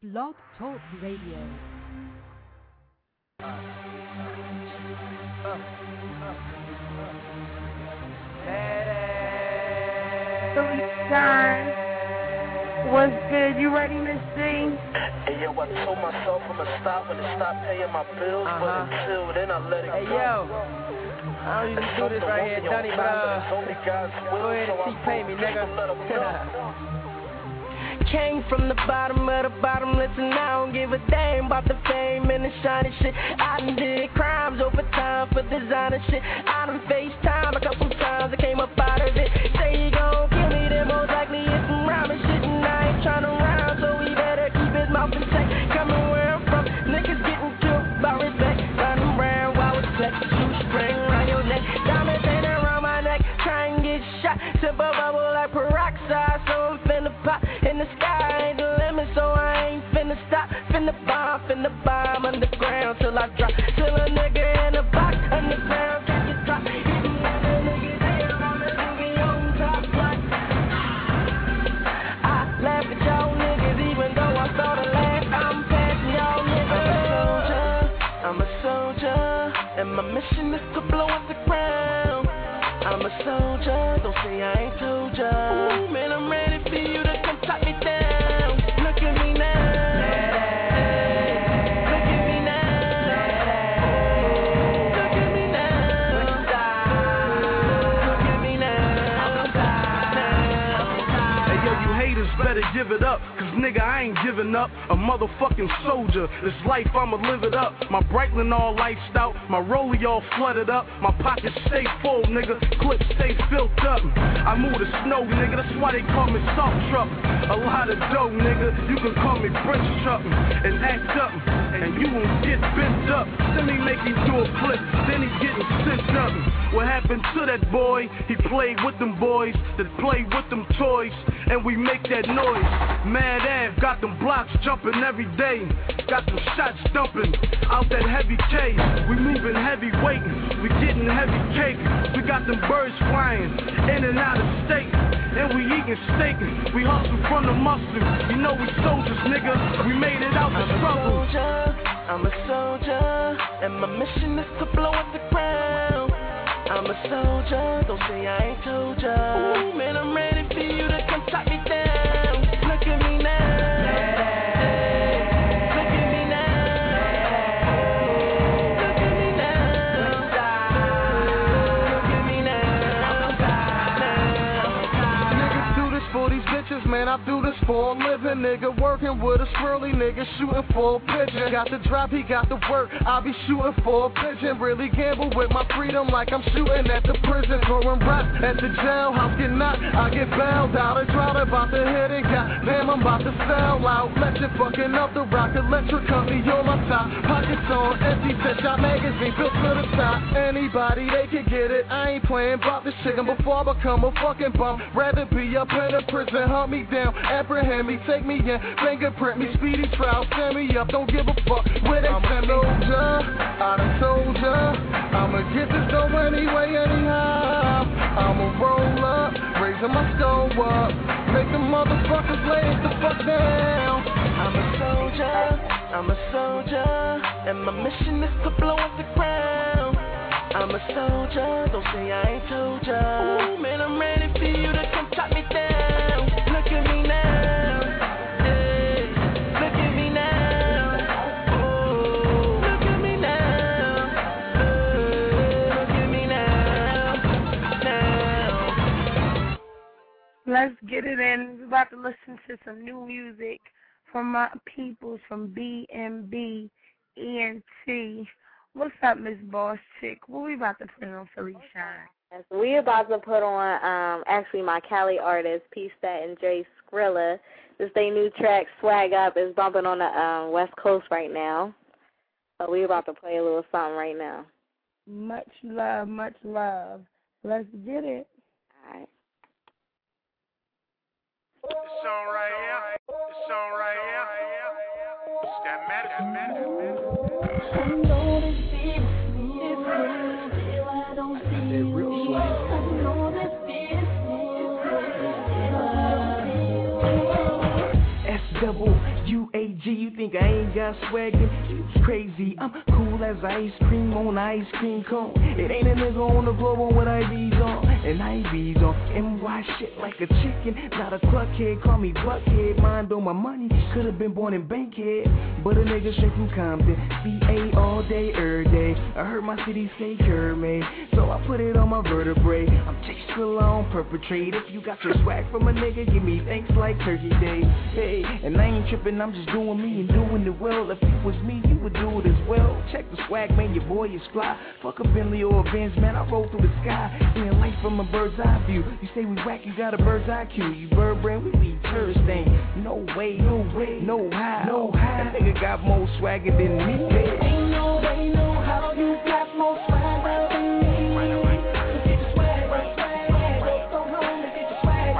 Blog Talk Radio. Shine. What's good? You ready, Miss C? Hey yo, I told myself I'ma stop when they stop paying my bills, but until then I let it go. Hey yo, I don't even do this right here, Johnny, but go ahead and T-pay me, nigga. Came from the bottom of the bottom, listen, I don't give a damn about the fame and the shiny shit. I done did crimes over time for designer shit. I done faced time a couple times, I came up out of it. Say he gon' kill me, then most likely it's some rhyming shit. And I ain't tryna rhyme, so he better keep his mouth in check. Coming where I'm from, niggas getting killed by respect. Running around while it's flex, shoestring around your neck. Diamonds hanging around my neck, try and get shot. Sip a bubble like peroxide, so I'm finna pop. In the sky ain't the limit, so I ain't finna stop. Finna bomb underground till I drop. Till a nigga in a box underground catch a drop. Even when the nigga there, I'ma be on top like. I laugh at y'all niggas even though I saw the last. I'm passing y'all niggas. I'm a soldier, and my mission is to blow up the ground. I'm a soldier, don't say I ain't told ya. Ooh, man, I'm ready for you to come top me down. Look at me now. Look at me now. Look at me now. Look at me now. Hey yo, you haters better give it up, cause nigga I ain't giving up. A motherfucking soldier, this life I'ma live it up. My Breitling all lifed out, my rollie all flooded up. My pockets stay full, nigga, clips stay filled up. I move the snow, nigga, that's why they call me soft truck. A lot of dough, nigga, you can call me British truck. And act up, and you won't get bent up. Then he make you do a flip, then he getting sent up. What happened to that boy? He played with them boys that played with them toys, and we make that noise. Mad Ave got them blocks jumping every day. Got them shots dumping out that heavy K. We moving heavy weight, we getting heavy cake. We got them birds flying in and out of state, and we eating steak. We hustle from the muscle, you know we soldiers, nigga. We made it out the struggle. I'm a soldier, and my mission is to blow up the ground. I'm a soldier, don't say I ain't told ya. Ooh, man, I'm ready for you to come top me down. Look at me now. Look at me now. Look at me now. Look at me now. Niggas do this for these bitches, man, I do this for a living. Nigga working with a swirly nigga, shooting for a pigeon. Got the drop, he got the work, I be shooting for a pigeon. Really gamble with my freedom like I'm shooting at the prison. Throwing rocks at the jailhouse, get knocked, I get bailed out. A drought about to hit it, goddamn, I'm about to sell out. Legend fucking up the rock, electric company on my top. Pockets on empty, set shot magazine, built to the top. Anybody, they can get it, I ain't playing about this chicken before I become a fucking bum. Rather be up in a prison, hunt me down, apprehend me, take me in, fingerprint me, speedy trial, send me up, don't give a fuck where they send me. I done told ya, I'ma get this dough anyway, anyhow. I'ma roll up, raising my skull up, make the motherfuckers lay the fuck down. I'm a soldier, and my mission is to blow up the ground. I'm a soldier, don't say I ain't told ya. Ooh, man, I'm ready for you to come top me down. Look at me now. Hey, look at me now. Oh, look at me now. Look at me now. Let's get it in. We're about to listen to some new music from my peoples from BMB ENT. What's up, Miss Boss Chick? What we about to put on Philly Shine? Yes, we about to put on actually my Cali artist, P Stat and Dre Skrilla. This their new track, Swag Up, is bumping on the West Coast right now. So we about to play a little something right now. Much love, much love. Let's get it. All right. It's on right here. It's on right here. It's that medicine. I know this feeling is real, still I don't see you. I know this feeling is real, still I don't see you. double-U-A-G. You think I ain't got swag? You crazy. I'm cool as ice cream on ice cream cone. It ain't a nigga on the globe with IVs on. And IVs on NY shit like a chicken. Not a cluckhead, call me Buckhead. Mind on my money, could've been born in Bankhead. But a nigga straight from Compton. CA all day, every day. I heard my city say Kermay, so I put it on my vertebrae. I'm Jay Skrilla on perpetrate. If you got your swag from a nigga, give me thanks like Turkey Day. Hey, and I ain't tripping, I'm just doing me and doing it well. If it was me, you would do it as well. Check the swag, man, your boy is fly. Fuck a Bentley or a Benz, man, I roll through the sky. Seeing life from a bird's eye view. You say we whack, you got a bird's eye IQ. You bird brain, we leave tourist thing. No way, no way, no how, no how. That nigga got more swagger than me. Ain't no way, no how you got more swagger than me. Get your swag, go home and get your swag,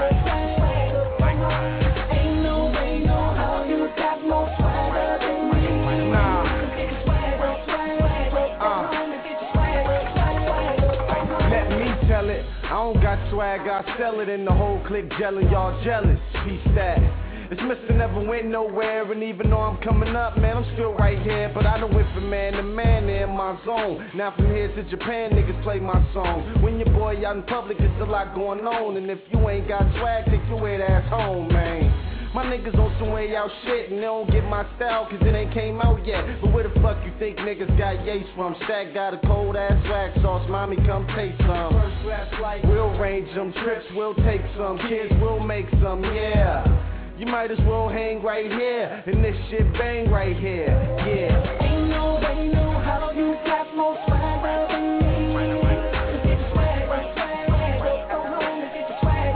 Ain't no way, no how you got more swagger than me. Nah. Get your swag, go home and get your swag. Let me tell it, I don't got swag, I sell it, and the whole clique gelling, y'all jealous. Peace that. It's Mr. Never Went Nowhere, and even though I'm coming up, man, I'm still right here. But I done went from man to man in my zone. Now from here to Japan, niggas play my song. When your boy out in public, there's a lot going on. And if you ain't got swag, take your weird ass home, man. My niggas on some way out shit, and they don't get my style, cause it ain't came out yet. But where the fuck you think niggas got Yates from? Stack got a cold ass swag sauce, mommy come taste some. First class flight, we'll range them, trips we'll take some, kids will make some, yeah. You might as well hang right here, and this shit bang right here, yeah. Ain't no way, no how you got more swagger than me. Get your swag, go home and get your swag,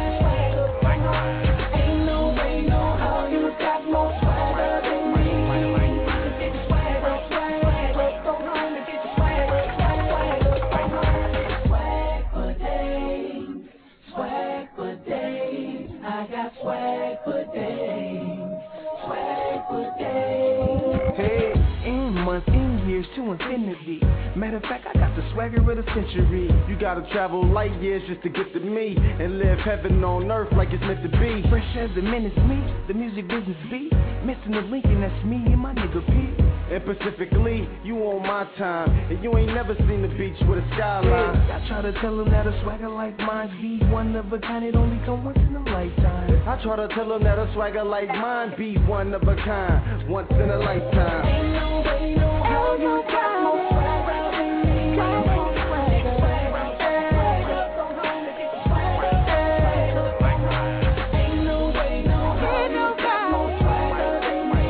Ain't no way, no how you got more swagger than me. Get your swag, go home and get your swag, swag for days, I got swag for days, swag for days. Hey, in months, in years to infinity. Matter of fact, I got the swagger of the century. You gotta travel light years just to get to me, and live heaven on earth like it's meant to be. Fresh as the minutes me, the music business beat. Missing the link, and that's me and my nigga P. And Pacifically, you on my time, and you ain't never seen the beach with a skyline. I try to tell them that a swagger like mine be one of a kind, it only come once in a lifetime. I try to tell them that a swagger like mine be one of a kind, once in a lifetime. Ain't no way, no how you got more swagger than me. Ain't no way, no how you got more swagger than me.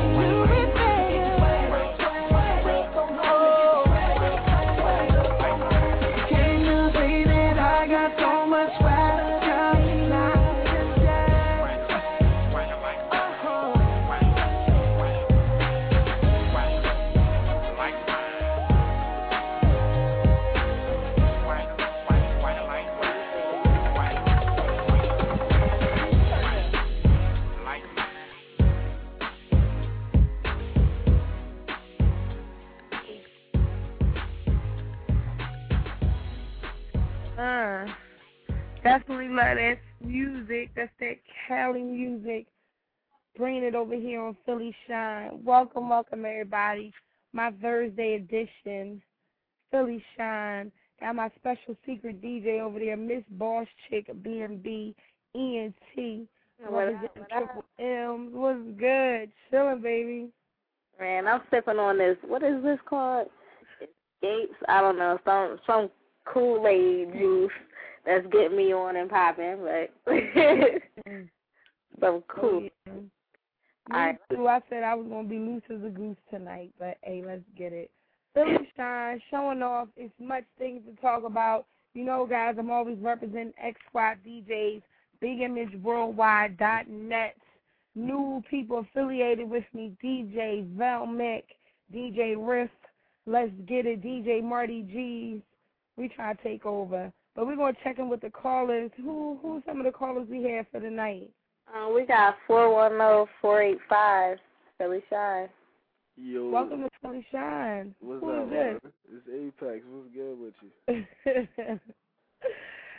Can you say that I got so much swagger? Definitely love that music. That's that Cali music. Bringing it over here on Philly Shine. Welcome, everybody. My Thursday edition, Philly Shine. Got my special secret DJ over there, Miss Boss Chick, B&B, ENT. Representing Triple M. What's good? Chilling, baby. Man, I'm sipping on this. What is this called? Escapes? I don't know. Some Kool-Aid juice that's getting me on and popping, but some cool. Me too. I said I was going to be loose as a goose tonight, but hey, let's get it. Philly Shine, showing off. It's much things to talk about. You know, guys, I'm always representing X-Squad DJs, BigImageWorldwide.net. New people affiliated with me, DJ Velmic, DJ Riff, Let's Get It, DJ Marty G's. We try to take over. But we're going to check in with the callers. Who some of the callers we have for the night? We got 410-485, Philly Shine. Yo. Welcome to Philly Shine. What's Who up, is this? man? It's Apex. What's good with you?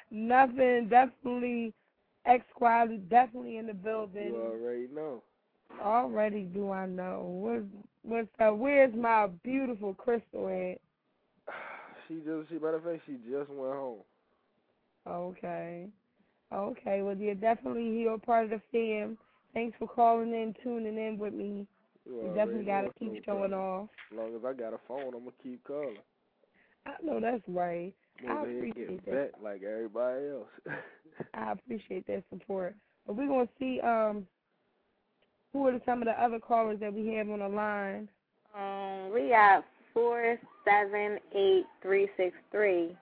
Nothing. Definitely X-Squad is definitely in the building. You already know. Already do I know. What's up? Where's my beautiful Crystal at? Matter of fact, she just went home. Okay. Okay, well, you're definitely here, part of the fam. Thanks for calling in, tuning in with me. You definitely got to keep showing off. As long as I got a phone, I'm going to keep calling. I know that's right. I appreciate appreciate that. Bet like everybody else. I appreciate that support. But we're going to see who are some of the other callers that we have on the line. We got 478-363.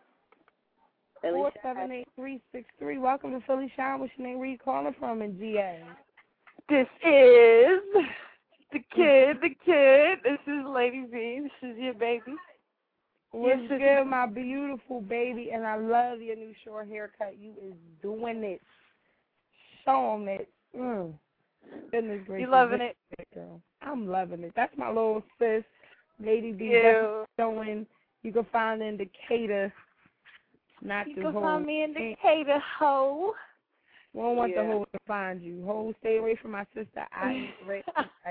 478-363. Welcome to Philly Shine. What's your name? Where you calling from in GA? This is the kid. This is Lady V. This is your baby. What's good, my beautiful baby? And I love your new short haircut. You is doing it. Showing it. Goodness gracious. You loving it? Girl. I'm loving it. That's my little sis, Lady V. Showing. You can find in Decatur. Not you the can hoe. find me in Decatur, hoe. We don't want the hoe to find you. Hoe, stay away from my sister. I ain't ready.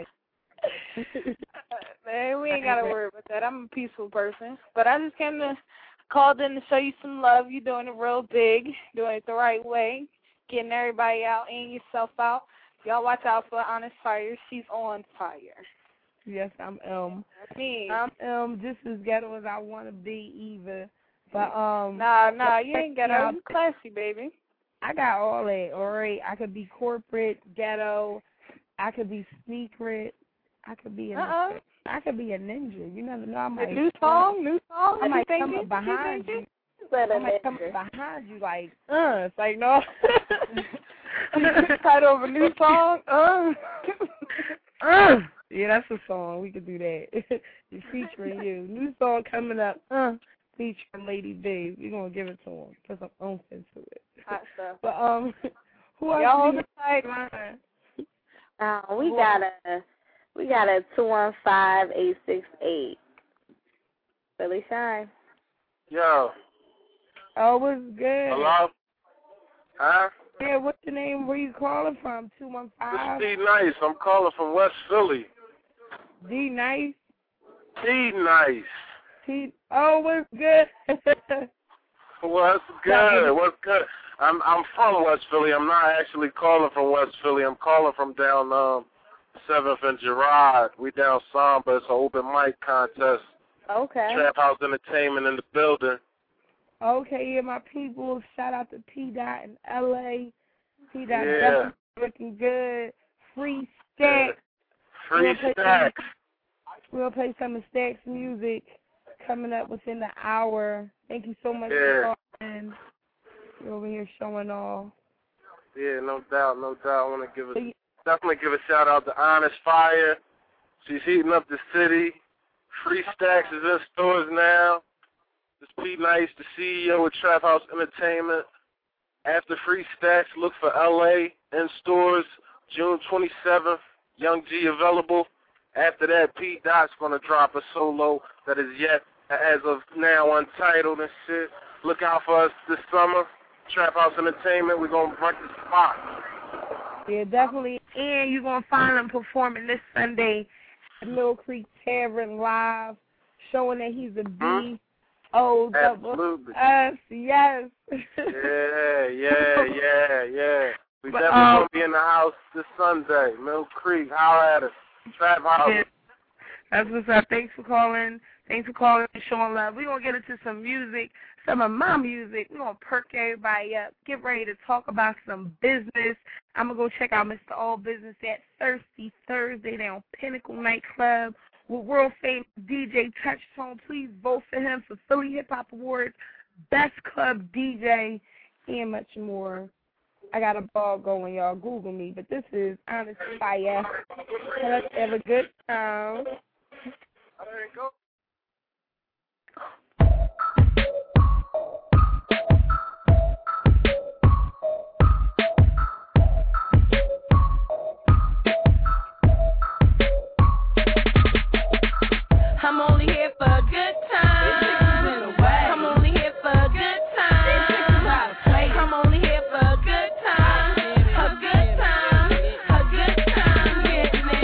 Man, we ain't got to worry about that. I'm a peaceful person. But I just called in to show you some love. You're doing it real big, doing it the right way, getting everybody out and yourself out. Y'all watch out for Honest Fire. She's on fire. Yes, I'm That's me. I'm just as ghetto as I want to be, either. But Nah, you ain't ghetto. You classy, baby. I got all that, all right? I could be corporate, ghetto. I could be secret. I could be I could be a ninja. You never know. I might new song. I might come up behind you. I might come up behind you like, it's like, no. Title of a new song. Yeah, that's a song. We could do that. You're featuring you. New song coming up. Featuring Lady V. We're gonna give it to him. Put some oomph into it. Hot stuff. But who else? Y'all hold it tight. We got a 215-868. Philly Shine. Yo. Oh, what's good? Hello? Huh? Yeah, what's your name? Where you calling from? 215? This is D-Nice. I'm calling from West Philly. D-Nice? D-Nice. Oh, what's good? What's good? What's good? I'm from West Philly. I'm not actually calling from West Philly. I'm calling from down 7th and Girard. We down Samba. It's an open mic contest. Okay. Trap House Entertainment in the building. Okay, yeah, my people. Shout out to P-Dot in L.A. P-Dot definitely looking good. Free Stacks. Free Stacks. We'll play some of Stacks' music coming up within the hour. Thank you so much for calling. You're over here showing off. Yeah, no doubt. I want to definitely give a shout out to Honest Fire. She's heating up the city. Free Stacks is in stores now. It's Pete Nice, the CEO of Trap House Entertainment. After Free Stacks, look for LA in stores June 27th. Young G available. After that, Pete Dot's going to drop a solo that is yet, as of now, untitled and shit. Look out for us this summer. Trap House Entertainment, we're going to break the spot. Yeah, definitely. And you're going to find them performing this Sunday at Mill Creek Tavern live, showing that he's a B. Oh, absolutely. Yes. Yeah. We definitely going to be in the house this Sunday. Mill Creek, holler at us. Trap House. Yeah. That's what's up. Thanks for calling and showing love. We're going to get into some music, some of my music. We're going to perk everybody up, get ready to talk about some business. I'm going to go check out Mr. All Business at Thirsty Thursday down Pinnacle Nightclub with world famous DJ Touchtone. Please vote for him for Philly Hip Hop Awards, Best Club DJ, and much more. I got a ball going, y'all. Google me. But this is Honest Fire. Let's have a good time. I'm only here for a good time. I'm only here for a good time. I'm only here for a good time. A good time. A good time. Getting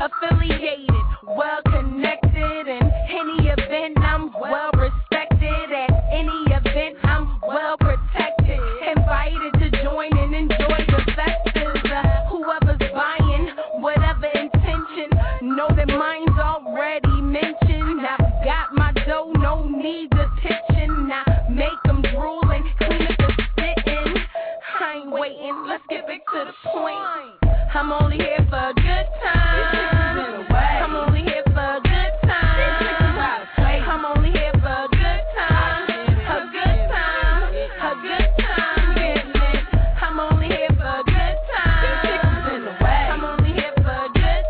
affiliated, well connected. In any event, I'm well respected. At any event, I'm well protected. Invited to join and enjoy the festives. Whoever's buying, whatever intention, know that mine's already mentioned. I've got my dough, no need to pitching. Now make them drool and clean up the spittin'. I ain't waiting, let's get back to the point. I'm only here for a good time. I'm only here for a good time. I'm only here for a good time. A good time. A good time. Getting it. I'm only here for a good time. I'm only here for a good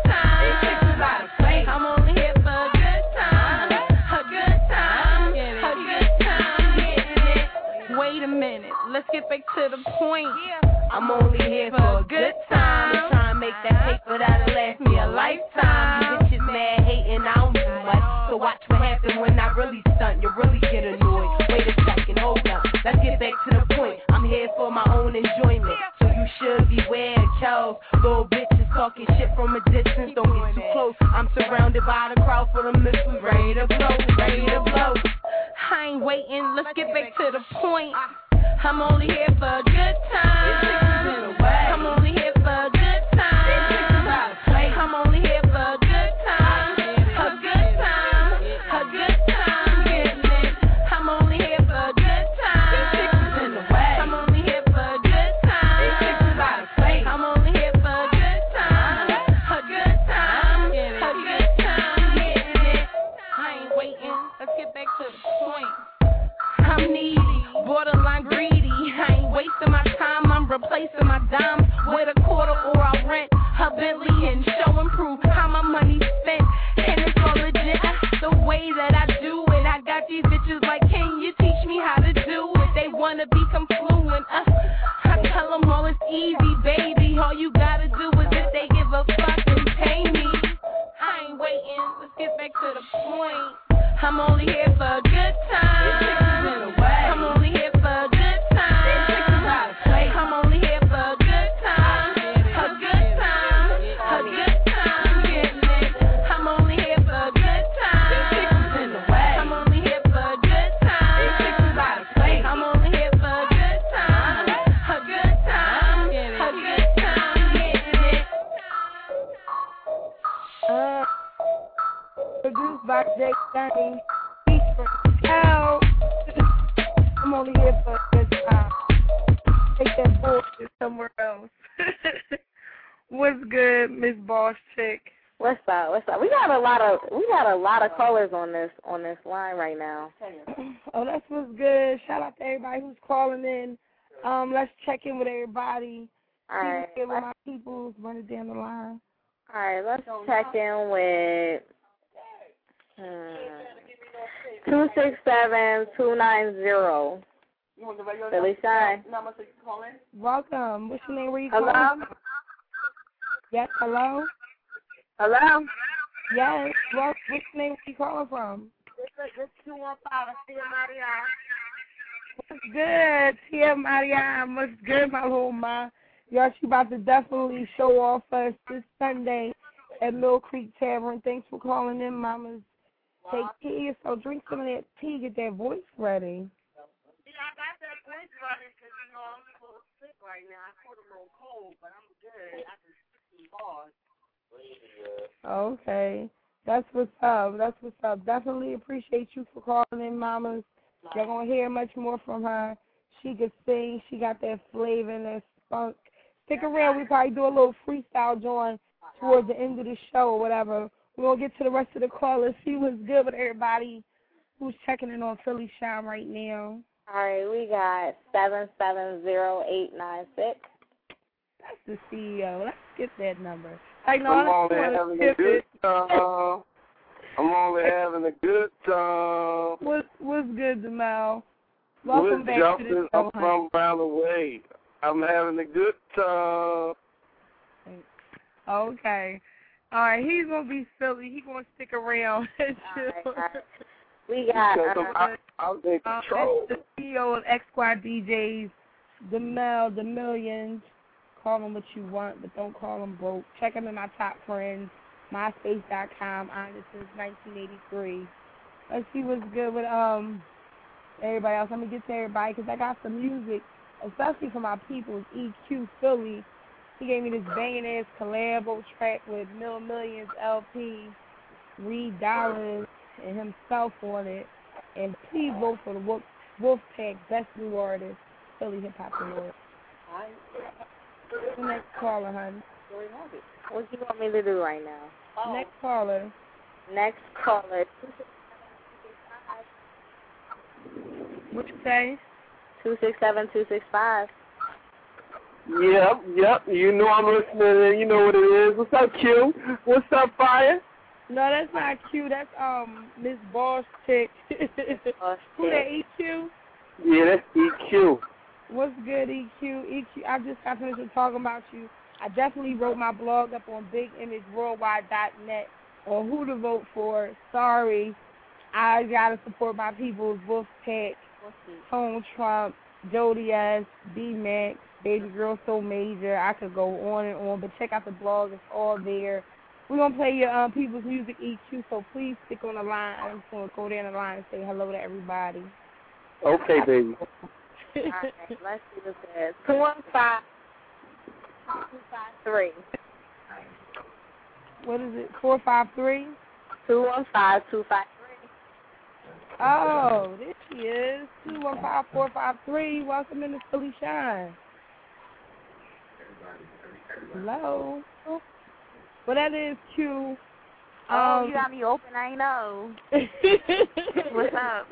time. I'm only here for a good time. A good time. A good time. Getting it. Wait a minute, let's get back to the point. I'm only here for a good time. Trying to make that paper that'll last me a lifetime. You bitches mad, hating, I don't do much. So watch what happens when I really stunt. You really get annoyed. Wait a second, hold up. Let's get back to the point. I'm here for my own enjoyment. So you should beware of Charles. Little bitches talking shit from a distance. Don't get too close. I'm surrounded by the crowd for the missiles. Ready to blow, ready to blow. I ain't waiting, let's get back to the point. I'm only here for a good time. I'm only here for a good time. I'm only here for a good time. A good time. A good time. Getting it. I'm only here for a good time. I'm only here for a good time. I'm only here for a good time. A good time. A good time. Getting it. I ain't waiting. Let's get back to the point. I'm needy, borderline greedy. I ain't wasting my time, I'm replacing my dimes with a quarter or I rent a Bentley and show and prove how my money spent. And it's all legit, the way that I do it. I got these bitches like, can you teach me how to do it? They wanna become fluent, I tell them all it's easy, baby. All you gotta do is if they give a fuck and pay me. I ain't waiting, let's get back to the point. I'm only here for a good time. I'm only here for a good time. I'm only here for a good time. A good time. A good time. Getting it. I'm only here for a good time. I'm only here for a good time. I'm only here for a good time. A good time. A good time. Getting it. Produced by Jake Danny. Out. I'm only here for a good time. Take that bullshit somewhere else. What's good, Miss Boss Chick? What's up? What's up? We got a lot of callers on this line right now. Oh, that's what's good. Shout out to everybody who's calling in. Let's check in with everybody. All right. With my peoples running down the line. All right, let's check in with 267-290. Philly Shine. Welcome. What's your name? Where you Hello? calling? Yes, hello? Hello? Yes. Well, what's your name? Where you calling from? This 215, Tia Maria. What's good? Tia Maria. What's good, my little ma? Y'all, she about to definitely show off us this Sunday at Mill Creek Tavern. Thanks for calling in, mamas. Take tea, so drink some of that tea, get that voice ready. Yeah, I got that voice ready because, I'm a little sick right now. I caught a little cold, but I'm good. I can speak some bars. Okay. That's what's up. That's what's up. Definitely appreciate you for calling in, mamas. You're going to hear much more from her. She could sing. She got that flavor and that spunk. Stick around. We probably do a little freestyle joint towards the end of the show or whatever. We're going to get to the rest of the callers, see what's good with everybody who's checking in on Philly Shine right now. All right, we got 770-896. That's the CEO. Let's get that number. I'm only having a good time. I'm only having a good time. What's good, Jamal? Welcome back to the show. I'm from around the way. I'm having a good time. Okay. All right, he's going to be silly. He's going to stick around. All right. We got I'm in control. That's the CEO of X Squad DJs, the Millions. Call them what you want, but don't call them broke. Check them in my top friends. MySpace.com, honest since 1983. Let's see what's good with everybody else. Let me get to everybody because I got some music, especially for my peoples. EQ Philly, he gave me this banging ass collabo track with Millions LP, Reed Dollars, and himself on it. And please vote for the Wolfpack Best New Artist, Philly Hip Hop Award. The next caller, honey. What do you want me to do right now? Next caller. Next caller. What you say? 267-265. Yep. You know I'm listening and you know what it is. What's up, Q? What's up, Fire? No, that's not Q. That's Miss Boss Chick. Who that, EQ? Yeah, that's EQ. What's good, EQ? EQ, I just got finished talking about you. I definitely wrote my blog up on BigImageWorldwide.net on who to vote for. Sorry, I gotta support my people's Wolfpack, Tone Trump, Jody S, B-Max, Baby Girl So Major. I could go on and on, but check out the blog. It's all there. We're going to play your people's music, EQ, so please stick on the line. I'm just going to go down the line and say hello to everybody. Okay, baby. All right, let's see what this is. 215-253. What is it, 453? 215-253. Oh, there she is. 215-453. Welcome in to Philly Shine. Hello. Well, that is Q. Oh, you got me open. I ain't know. What's up?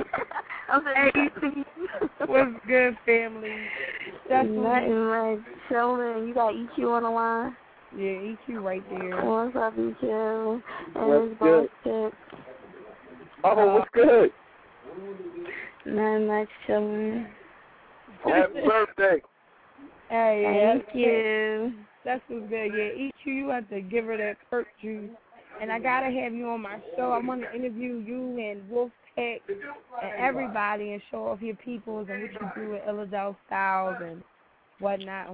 What's good, family? That's nothing much. Chilling. You got EQ on the line? Yeah, EQ right there. What's up, EQ? What's good? What's good? Nothing much. Chilling. Happy birthday. Hey, thank you. That's what's good. Yeah, EQ, you have to give her that perk juice. And I got to have you on my show. I want to interview you and Wolfpack and everybody and show off your peoples and what you do with Illidale Styles and whatnot.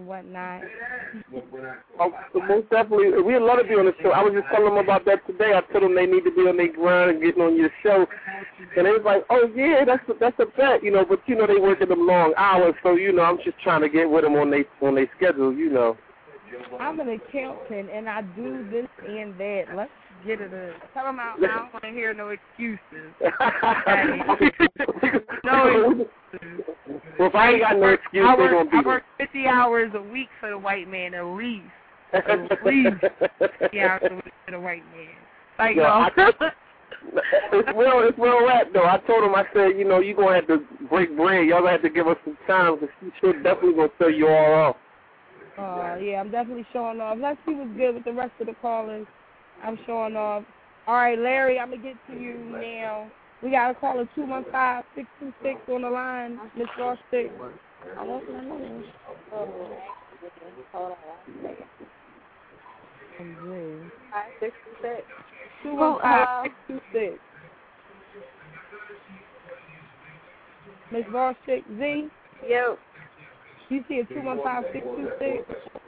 Most definitely. We'd love to be on the show. I was just telling them about that today. I told them they need to be on their grind and getting on your show. And they was like, oh, yeah, that's a bet, you know. But, you know, they working them long hours. So, you know, I'm just trying to get with them on their schedule, you know. I'm an accountant, and I do this and that. Let's get it in. Tell them I don't want to hear no excuses. No excuses. Well, if I ain't got no excuse, they're going to be... I work 50 hours a week for the white man, at least. At least 50 hours a week for the white man. Like, It's real rap, though. I told him, I said, you know, you're going to have to break bread. Y'all going to have to give us some time, because she's definitely going to sell you all off. Yeah, I'm definitely showing off. Let's see what's good with the rest of the callers. I'm showing off. All right, Larry, I'm going to get to you now. We got a caller 215-626 on the line. Miss Ross 6. I don't know. Hold on 1 second. I'm good. 626. 215-626. Miss Ross 6 Z. Yo. You see a 215-626?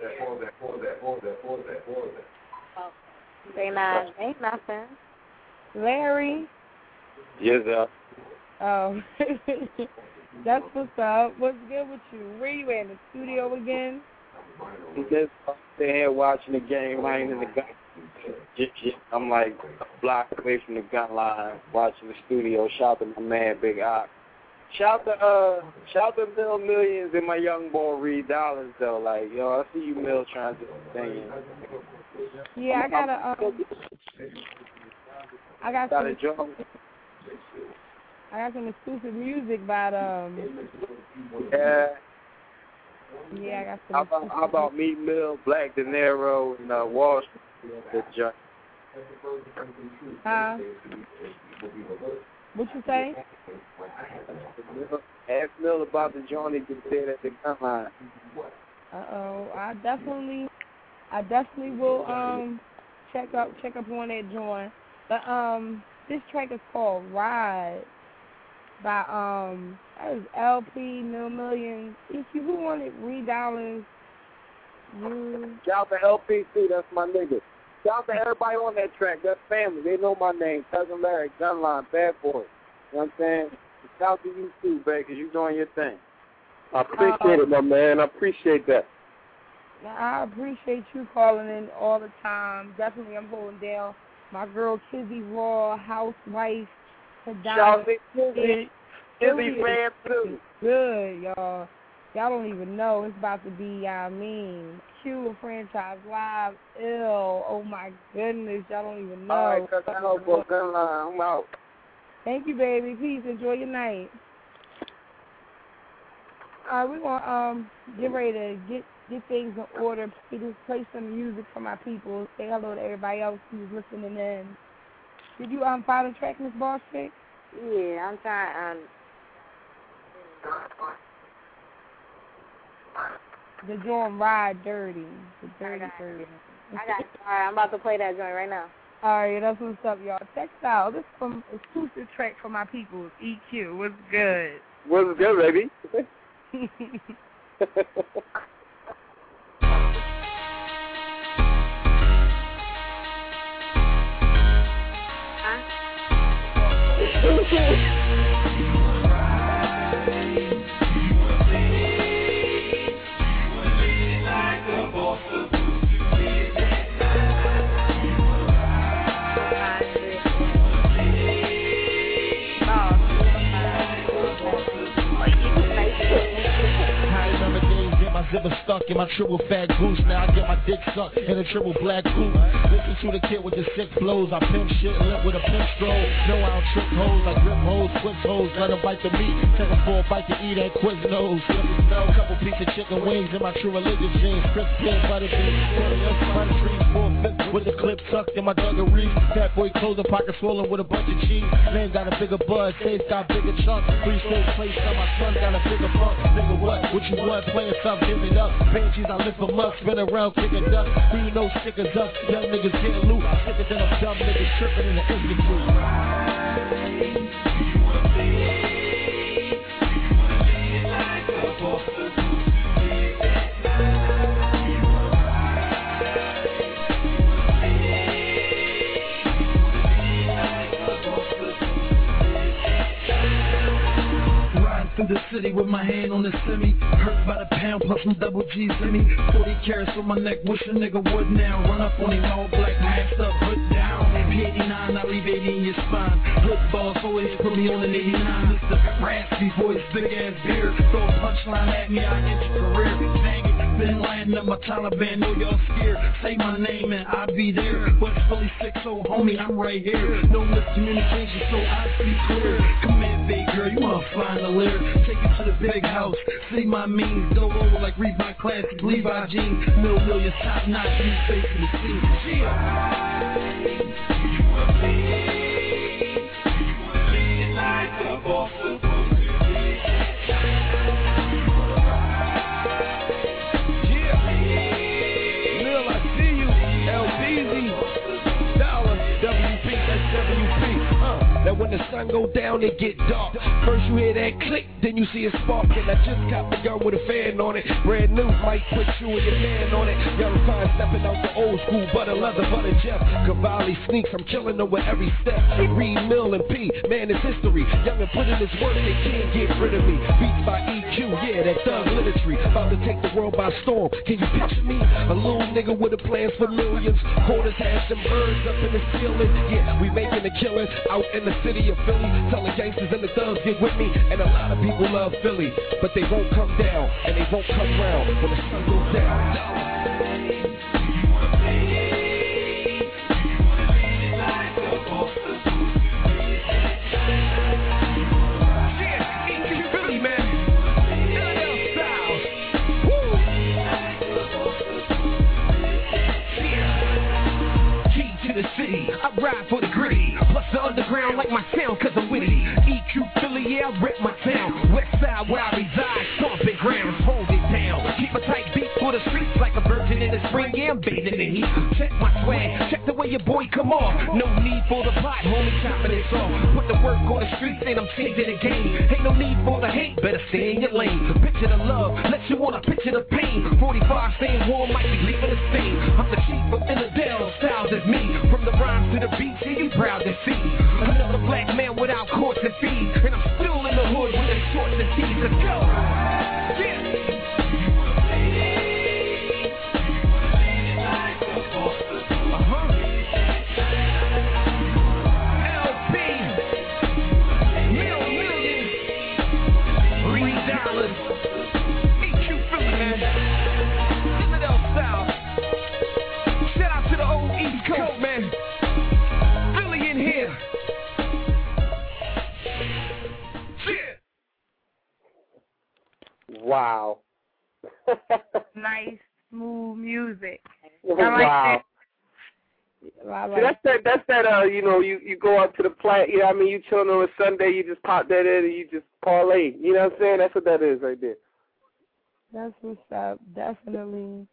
Ain't nothing. Larry? Yes, sir. Oh. That's what's up. What's good with you? Where you at, in the studio again? Just sitting here watching the game. I ain't in the gun. I'm like a block away from the gun line, watching the studio. Shout out to my man, Big Ock. Shout to Millions and my young boy Reed Dollars though. Like, yo, I see you Mill trying to do the thing. Yeah, I got some exclusive music by Yeah. Yeah, I got some. How about Meat Mill, Black De Niro, and Wall Street? The joint. What you say? Ask Mill about the joint he just did at the gun line. I definitely will check up on that joint. But this track is called Ride by that is LP, Millions. EQ, who wanted Reed Dollars? Shout out to LP too, that's my nigga. Shout out to everybody on that track. That's family. They know my name. Cousin Larry, Gunline, Bad Boy. You know what I'm saying? Shout out to you too, baby, because you're doing your thing. I appreciate it, my man. I appreciate that. I appreciate you calling in all the time. Definitely, I'm holding down my girl Kizzy Raw, housewife. Shout out to Kizzy. Kizzy fan too. Good, y'all. Y'all don't even know. It's about to be, Q and Franchise Live. Ill. Oh, my goodness. Y'all don't even know. All right, cuz I know, bro. I'm out. Thank you, baby. Peace. Enjoy your night. All right, we're going to get ready to get things in order. Play some music for my people. Say hello to everybody else who's listening in. Did you find the track, Miss Boss Chick? Yeah, I'm trying. The joint Ride Dirty. The Dirty Dirty. I got it. All right, I'm about to play that joint right now. All right, that's what's up, y'all. Check it out. This is from exclusive track for my people. EQ. What's good? What's good, baby? Zipper stuck in my triple fat goose. Now I get my dick sucked in a triple black coupe. Listen to the kid with the sick flows. I pimp shit lit with a pimp stroll. No, I don't trick hoes. I grip hoes, twist hoes. Let them bite the meat. Take them for a bite to eat that Quiznos. Couple pieces of chicken wings in my true religion jeans. Crisp pin, butter beans. Butter trees, 4-5 with the clip tucked in my dungarees. Fat boy clothes and pocket swollen with a bunch of cheese. Name got a bigger buzz. Face got bigger chunks. 3 stage place on my son got a bigger funk. Nigga, what you want? Playing stuff. Give it up, Benjis, I lift them up, spin around, kicking dust. Who you know stickers up, young niggas getting loose. Sicker than them dumb niggas tripping in the infantry. Through the city with my hand on the semi. Hurt by the pound plus some double G's in me. 40 carats on my neck, wish a nigga would now. Run up on him all black, masked up, hood down. P89, I leave 80 in your spine. Hood boss always put me on an 89. Mr. Raspy voice, big ass beard. Throw a punchline at me, I end your career. Dang it, been landing up my Taliban, know y'all scared. Say my name and I'll be there. West Philly 6-0, homie, I'm right here. No miscommunication, so I speak clear. Come in, big girl, you wanna find a lyric. Take it to the big house, see my means. Go over like Reebok classic, Levi jeans. Millions, top notch, new face in the scene. Now when the sun go down, it get dark. First you hear that click, then you see a spark. And I just got the gun with a fan on it. Brand new, might put you and your man on it. Young fine stepping out the old school, butter leather, butter Jeff. Cavalli sneaks, I'm killing them with every step. Reed, Mill, and P, man, it's history. Young and put in his work, they can't get rid of me. Beats by EQ, yeah, that thug literature. About to take the world by storm. Can you picture me? A little nigga with a plans for millions. Quarters, hash, and birds up in the ceiling. Yeah, we making a killing out in the city of Philly. Tell the gangsters and the thugs get with me. And a lot of people love Philly, but they won't come down and they won't come round when the sun goes down. I ride for the gritty, plus the underground like my sound cause I'm witty. EQ Philly, yeah, I rep my town. West side where I reside, stomping grounds, hold it down. Keep a tight beat for the streets like a virgin in the spring, yeah, I'm bathing in heat. Check my swag, check the way where your boy come off. No need for the pot, homie, chopping it off. Put the work on the streets and I'm changing the game. Ain't no need for the hate, better stay in your lane. Picture the love, let you wanna picture the pain. 45 staying warm, might be leaving a stain. I'm the chief of Philadelphia, styles is me. From the rhymes to the beats, yeah, you proud to see. Another black man without courts and fees. And I'm still in the hood with the shorts and tees. Let's go! Yeah! Wow. Nice, smooth music. Wow. See, that's that. You know, you go up to the plant. You know, what I mean, you chilling on a Sunday. You just pop that in and you just parlay. You know what I'm saying? That's what that is right there. That's what's up. Definitely.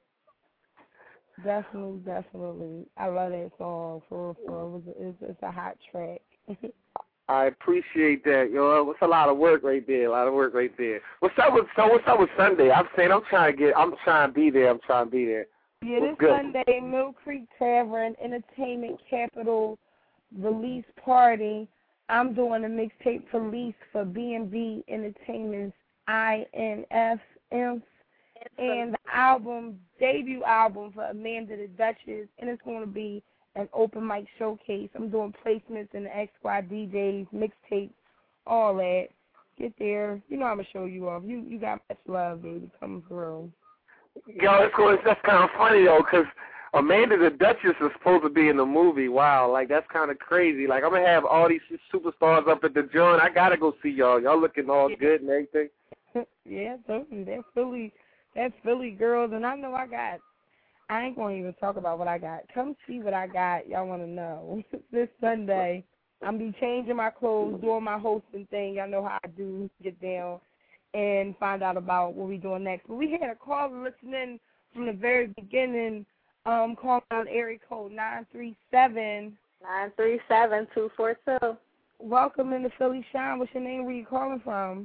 I love that song. For it's a hot track. I appreciate that, yo. It's a lot of work right there. What's up with Sunday? I'm trying to be there. Yeah, this Sunday, Mill Creek Tavern, Entertainment Capital release party. I'm doing a mixtape release for B&B Entertainment's INF and the debut album for Amanda the Duchess, and it's going to be an open mic showcase. I'm doing placements in the X Squad DJs, mixtapes, all that. Get there. You know I'm going to show you off. You got much love, baby, coming through. Yo, that's kind of funny, though, because Amanda the Duchess is supposed to be in the movie. Wow, like, that's kind of crazy. Like, I'm going to have all these superstars up at the joint. I got to go see y'all. Y'all looking all good and everything. Yeah, certainly. They're Philly girls, and I know I ain't going to even talk about what I got. Come see what I got. Y'all want to know. This Sunday, I'm be changing my clothes, doing my hosting thing. Y'all know how I do, get down and find out about what we doing next. But we had a caller listening from the very beginning, calling out area code 937. 937-242. Welcome in to Philly Shine. What's your name? Where you calling from?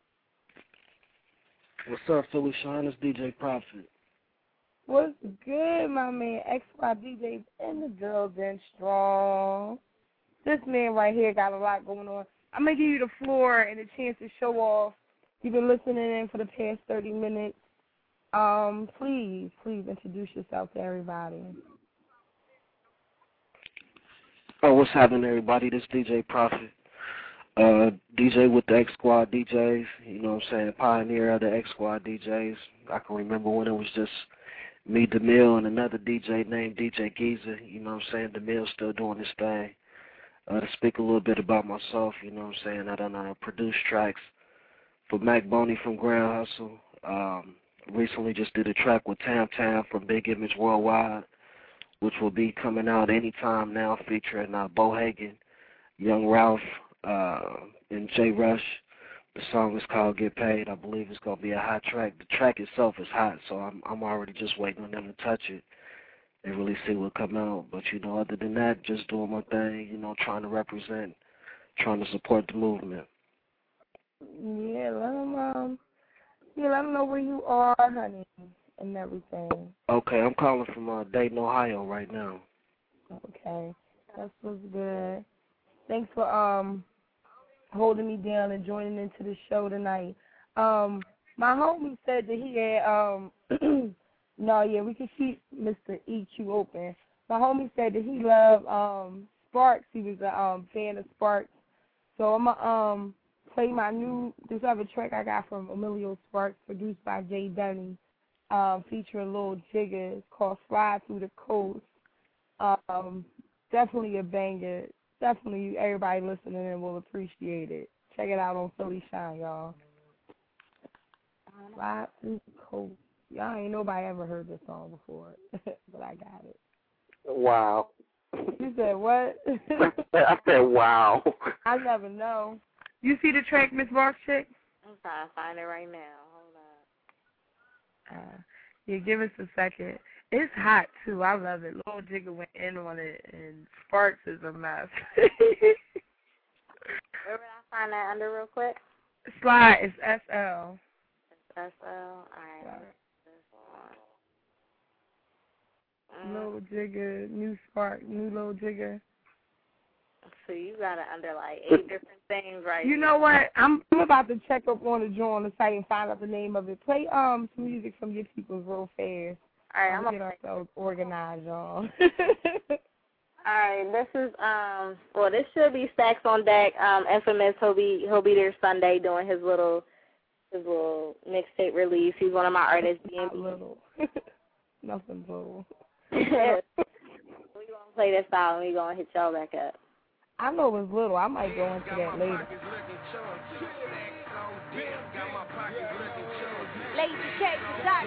What's up, Philly Shine? It's DJ Prophet. What's good, my man? XY DJs and the girls in strong. This man right here got a lot going on. I'm going to give you the floor and a chance to show off. You've been listening in for the past 30 minutes. Please introduce yourself to everybody. Oh, what's happening, everybody? This is DJ Prophet. DJ with the X Squad DJs, you know what I'm saying, pioneer of the X Squad DJs. I can remember when it was just me, DeMille, and another DJ named DJ Geezer, you know what I'm saying. DeMille's still doing his thing. To speak a little bit about myself, you know what I'm saying, I done produced tracks for Mac Boney from Grand Hustle. Recently just did a track with Tam Tam from Big Image Worldwide, which will be coming out anytime now, featuring Bo Hagen, Young Ralph, and J Rush. The song is called Get Paid. I believe it's going to be a hot track. The track itself is hot, so I'm already just waiting on them to touch it and really see what come out. But, you know, other than that, just doing my thing, you know, trying to represent, trying to support the movement. Yeah, let them know where you are, honey, and everything. Okay, I'm calling from Dayton, Ohio right now. Okay, that's what's good. Thanks for holding me down and joining into the show tonight. My homie said that he had we can keep Mr. EQ open. My homie said that he loved Sparks. He was a fan of Sparks. So I'm gonna play this other track I got from Emilio Sparks, produced by Jay Dunny, featuring Lil Jigga. It's called Slide Through the Coast. Definitely a banger. Definitely everybody listening in will appreciate it. Check it out on Philly Shine, y'all. Slide Through the Coast. Y'all ain't nobody ever heard this song before, but I got it. Wow. You said what? I said wow. I never know. You see the track, Miss Barkchick? I'm trying to find it right now. Hold on. Yeah, give us a second. It's hot, too. I love it. Lil Jigga went in on it, and Sparks is a mess. Where would I find that under real quick? Slide is SL. SL? All right. Lil Jigga, new Spark, new Lil Jigga. So you got it under like 8 different things right You know what? I'm about to check up on the joint on the site and find out the name of it. Play some music from your peoples real fast. All right, I'm get ourselves organized, y'all. All right, this is well, this should be Stacks on Deck. Infamous, he'll be there Sunday doing his little mixtape release. He's one of my artists. Not little. Nothing little. We gonna play this out and we gonna hit y'all back up. I know it was little. I might go into that later. Lazy check, got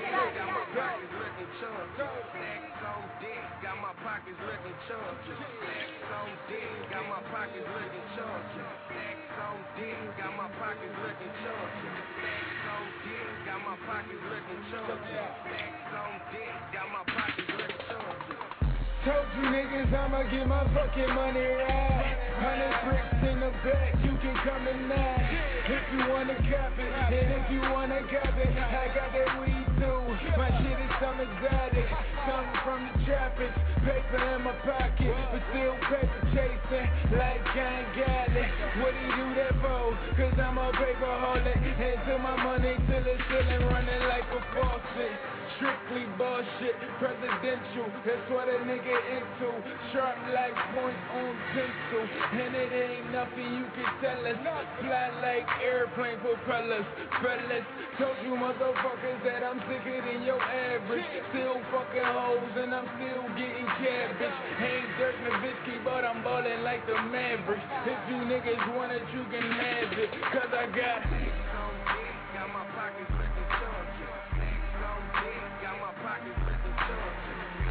my pockets looking chunky. On dick, got my pockets looking chunky. On dick, got my pockets looking chunky. On dick, got my pockets looking chunky. On dick, got my pockets looking chunky. Told you niggas I'ma get my fucking money right. 100 bricks in the back, you can come in now. If you wanna cop it, and if you wanna cop it, I got that weed too. My shit is some exotic, something from the tropics. Paper in my pocket, but still paper chasing, like I ain't got it. What do you do that for? Cause I'm a paper holic, and to my money till it's still running like a faucet. Strictly bullshit, presidential, that's what a nigga into. Sharp like points on pencil, and it ain't nothing you can tell us. Fly like airplane propellers, fellas. Told you motherfuckers that I'm sicker than your average. Still fucking hoes and I'm still getting cabbage. Ain't Dirk Nowitzki, but I'm ballin' like the Mavericks. If you niggas want it, you can have it, cause I got my pockets looking chunky. Got my pockets looking chunky.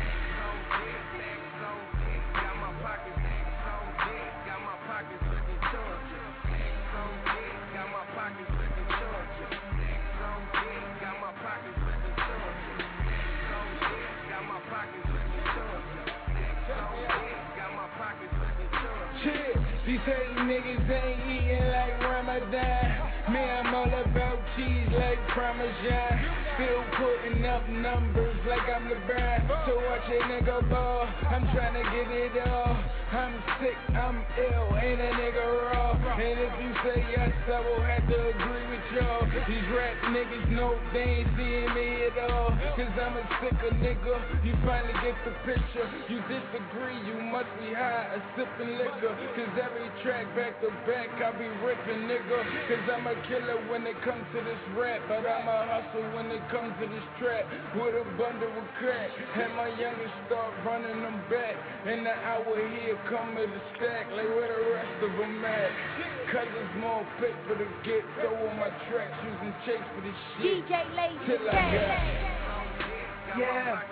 Got my pockets looking chunky. Got my pockets looking chunky. Got my pockets looking chunky. Got my pockets looking chunky. Got my pockets looking chunky. Shit, these hating niggas ain't eating like Ramadan. Me, I'm all about cheese like Parmesan. Still putting up numbers like I'm LeBron. So watch a nigga ball, I'm tryna get it all. I'm sick, I'm ill, ain't a nigga raw. And if you say yes, I will have to agree with y'all. These rap niggas know they ain't seeing me at all. Cause I'm a sicker nigga, you finally get the picture. You disagree, you must be high, a sippin' liquor. Cause every track back to back, I be ripping nigga. Cause I'm a killer when it comes to this rap, but I'm a hustle when it comes to this trap. With a bundle of crack, and my youngest start running them back. And the hour here come with a stack, like where the rest of them at. Cause it's more paper to get, so on my tracks using chase for this shit. DJ Lazy till I got yeah.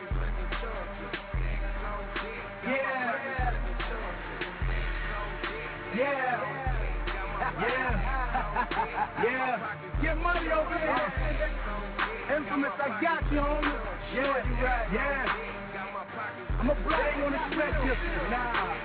Get money over here. Infamous, I got you, homie. Yeah. I'm a black on the stretcher. Nah,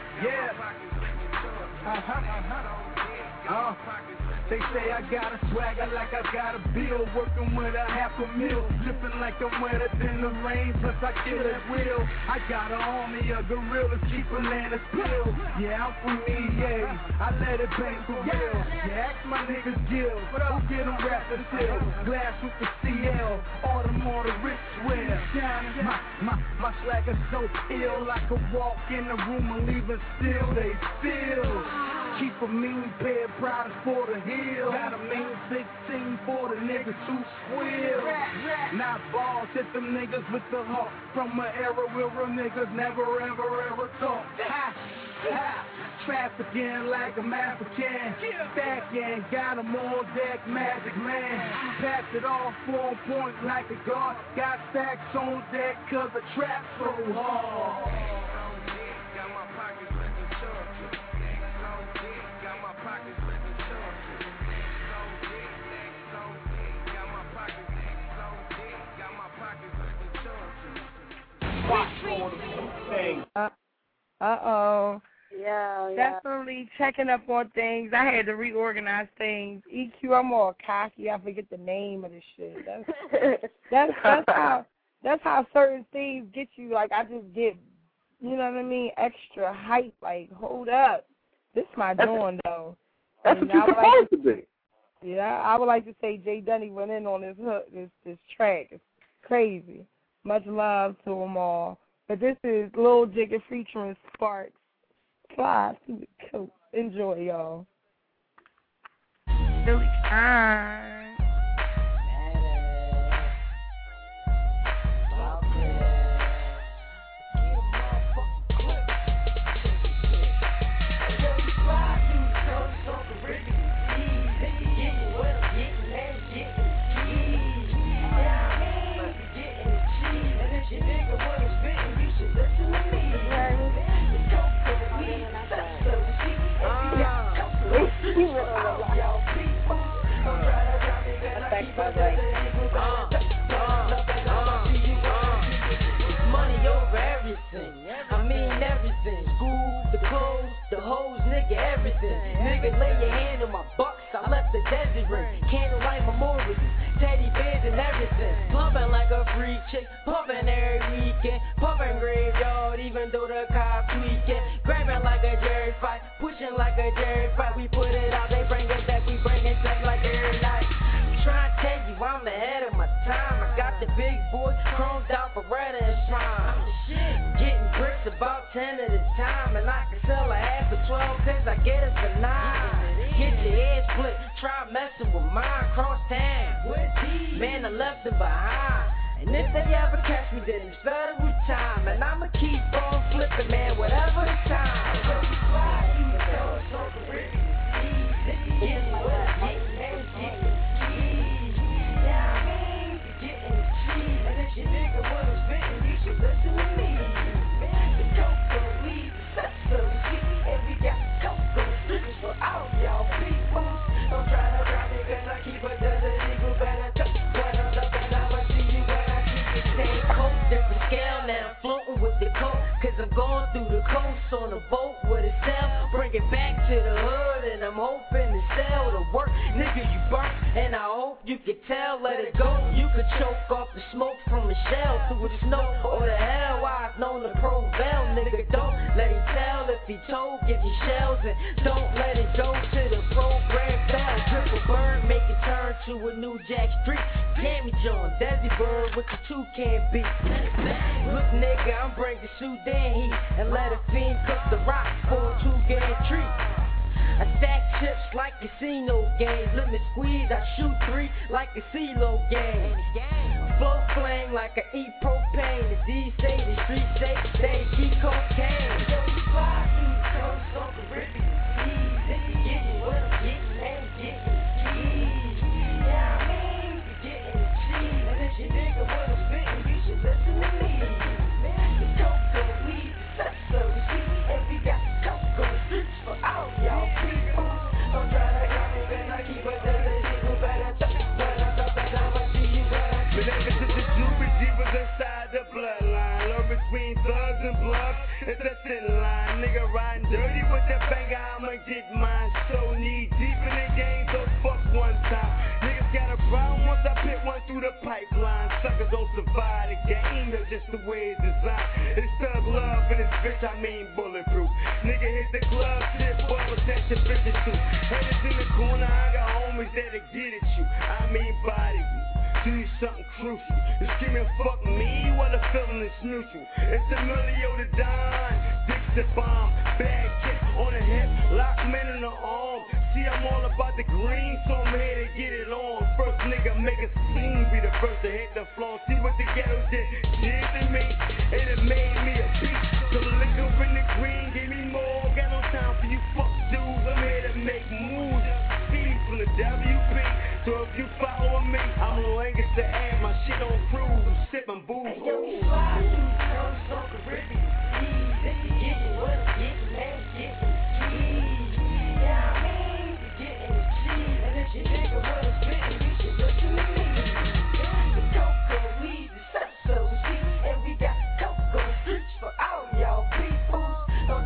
They say I got a swagger like I got a bill. Working with a $500,000. Dripping like I'm wetter than the rain. Plus I kill at will. I got an army of gorillas. Keep a land of spill. Yeah, I'm from EA. I let it bang for real. Yeah, ask my niggas Gil. Who get them wrapped until glass with the CL. All the rich wear. My swagger so ill. I could walk in the room and leave it still. They feel. Keep a mean pair of products for the hill. Got a mean 16 for the niggas who squeal. Not balls, hit them niggas with the hawk. From an era where real niggas never ever talk. Trafficking like I'm African. Stacking, got them on deck, magic man. Pass it off, 4 points like a guard. Got stacks on deck cause the trap so hard. Got my pockets looking chunky. Got my pockets looking chunky. Got my pockets looking chunky. Uh-oh. Yeah. Definitely checking up on things. I had to reorganize things. EQ, I'm all cocky. I forget the name of the shit. That's how certain things get you. Like, I just get, you know what I mean, extra hype. Like, hold up. This my doing, though. That's what you're supposed to be. Yeah, I would like to say Jay Dunny went in on this track. It's crazy. Much love to them all. But this is Lil Jigga featuring Sparks. Fly through the coat. Enjoy, y'all. Billy Shine. Money over everything. I mean everything. School, the clothes, the hoes, nigga, everything. Nigga, lay your hand on my bucks. I left the desert ring. Candlelight memorials, teddy bears and everything. Pumping like a freak chick, pumping every weekend. Pumping graveyard, even though the cops tweaking. Grabbing like a Jerry fight, pushing like a Jerry fight. We put it out, they bring it back, we bring it back like every night. Trying to tell you I'm ahead of my time. I got the big boy chromed out for red and prime. Getting bricks about 10 at a time, and I can sell a half for 12 cause I get it for 9. Get your head split, try messing with mine, cross town. Man, I left it behind. And if they ever catch me, then it's federal time. And I'ma keep on flipping, man, whatever the time. Cause I'm going through the coast on a boat with a sail. Bring it back to the hood and I'm hoping to sell the work. Nigga, you burnt and I hope you can tell. Let it go, you could choke off the smoke from a shell through the snow or the hell. I've known to prevail. Nigga, don't let him tell if he told. Give you shells and don't let it go to the program fail. Triple bird, make it turn to a new Jack Street. Tammy John, Desi Bird with the toucan beat. Look, nigga, I'm bringing Sudan heat and let a fiend cook the rock for a 2-game treat. I stack chips like casino games. Let me squeeze, I shoot 3 like a CeeLo game. Flow flame like I eat propane. The D say, the street say, they keep cocaine. Yo, you fly through the coast on the Caribbean seas. Getting what I'm getting and getting cheese. Yeah, I mean, you're getting the cheese. And if you nigga what I'm spitting, you should listen to me. The cocoa weed, that's so sweet. And we got cocoa streets for all y'all people. Don't try to got me, man, I keep a desert eagle. Better talk, I'ma see you better. Whenever to the Jubilee was inside the bloodline. Love between thugs and bloods, it's a thin line. Nigga riding dirty with the banger, I'ma get mine. So knee deep in the game, so fuck one time. Niggas got a problem once I put one through the pipeline. Suckers don't survive the game, that's just the way it's designed. It's thug love and this bitch, I mean bulletproof. Nigga hit the club, shit, boy, protect your bitches too. Headers in the corner, I got homies that'll get at you. I mean body you. Do something crucial. You screaming fuck me while the feeling is neutral. It's Emilio the Don, Dixie bomb, bad kick on the hip, lock men in the arm. See, I'm all about the green, so I'm here to get it on. First nigga make a scene, be the first to hit the floor. See what the ghetto did to me, and it made me a beast. So the liquor in the green, give me more. Got no time for you fuck dudes, I'm here to make moves. Speed from the WP. So if you follow me, I'm Langus to add my shit on cruise, sipping booze. Hey, yo, you fly through the coast on Caribbean seas. Getting what I'm getting and getting cheese. Yeah, I mean, you're getting the cheese. And if you nigga what I'm spitting, you should listen to me. The cocoa weed is so sweet. And we got cocoa streets for all y'all people. Don't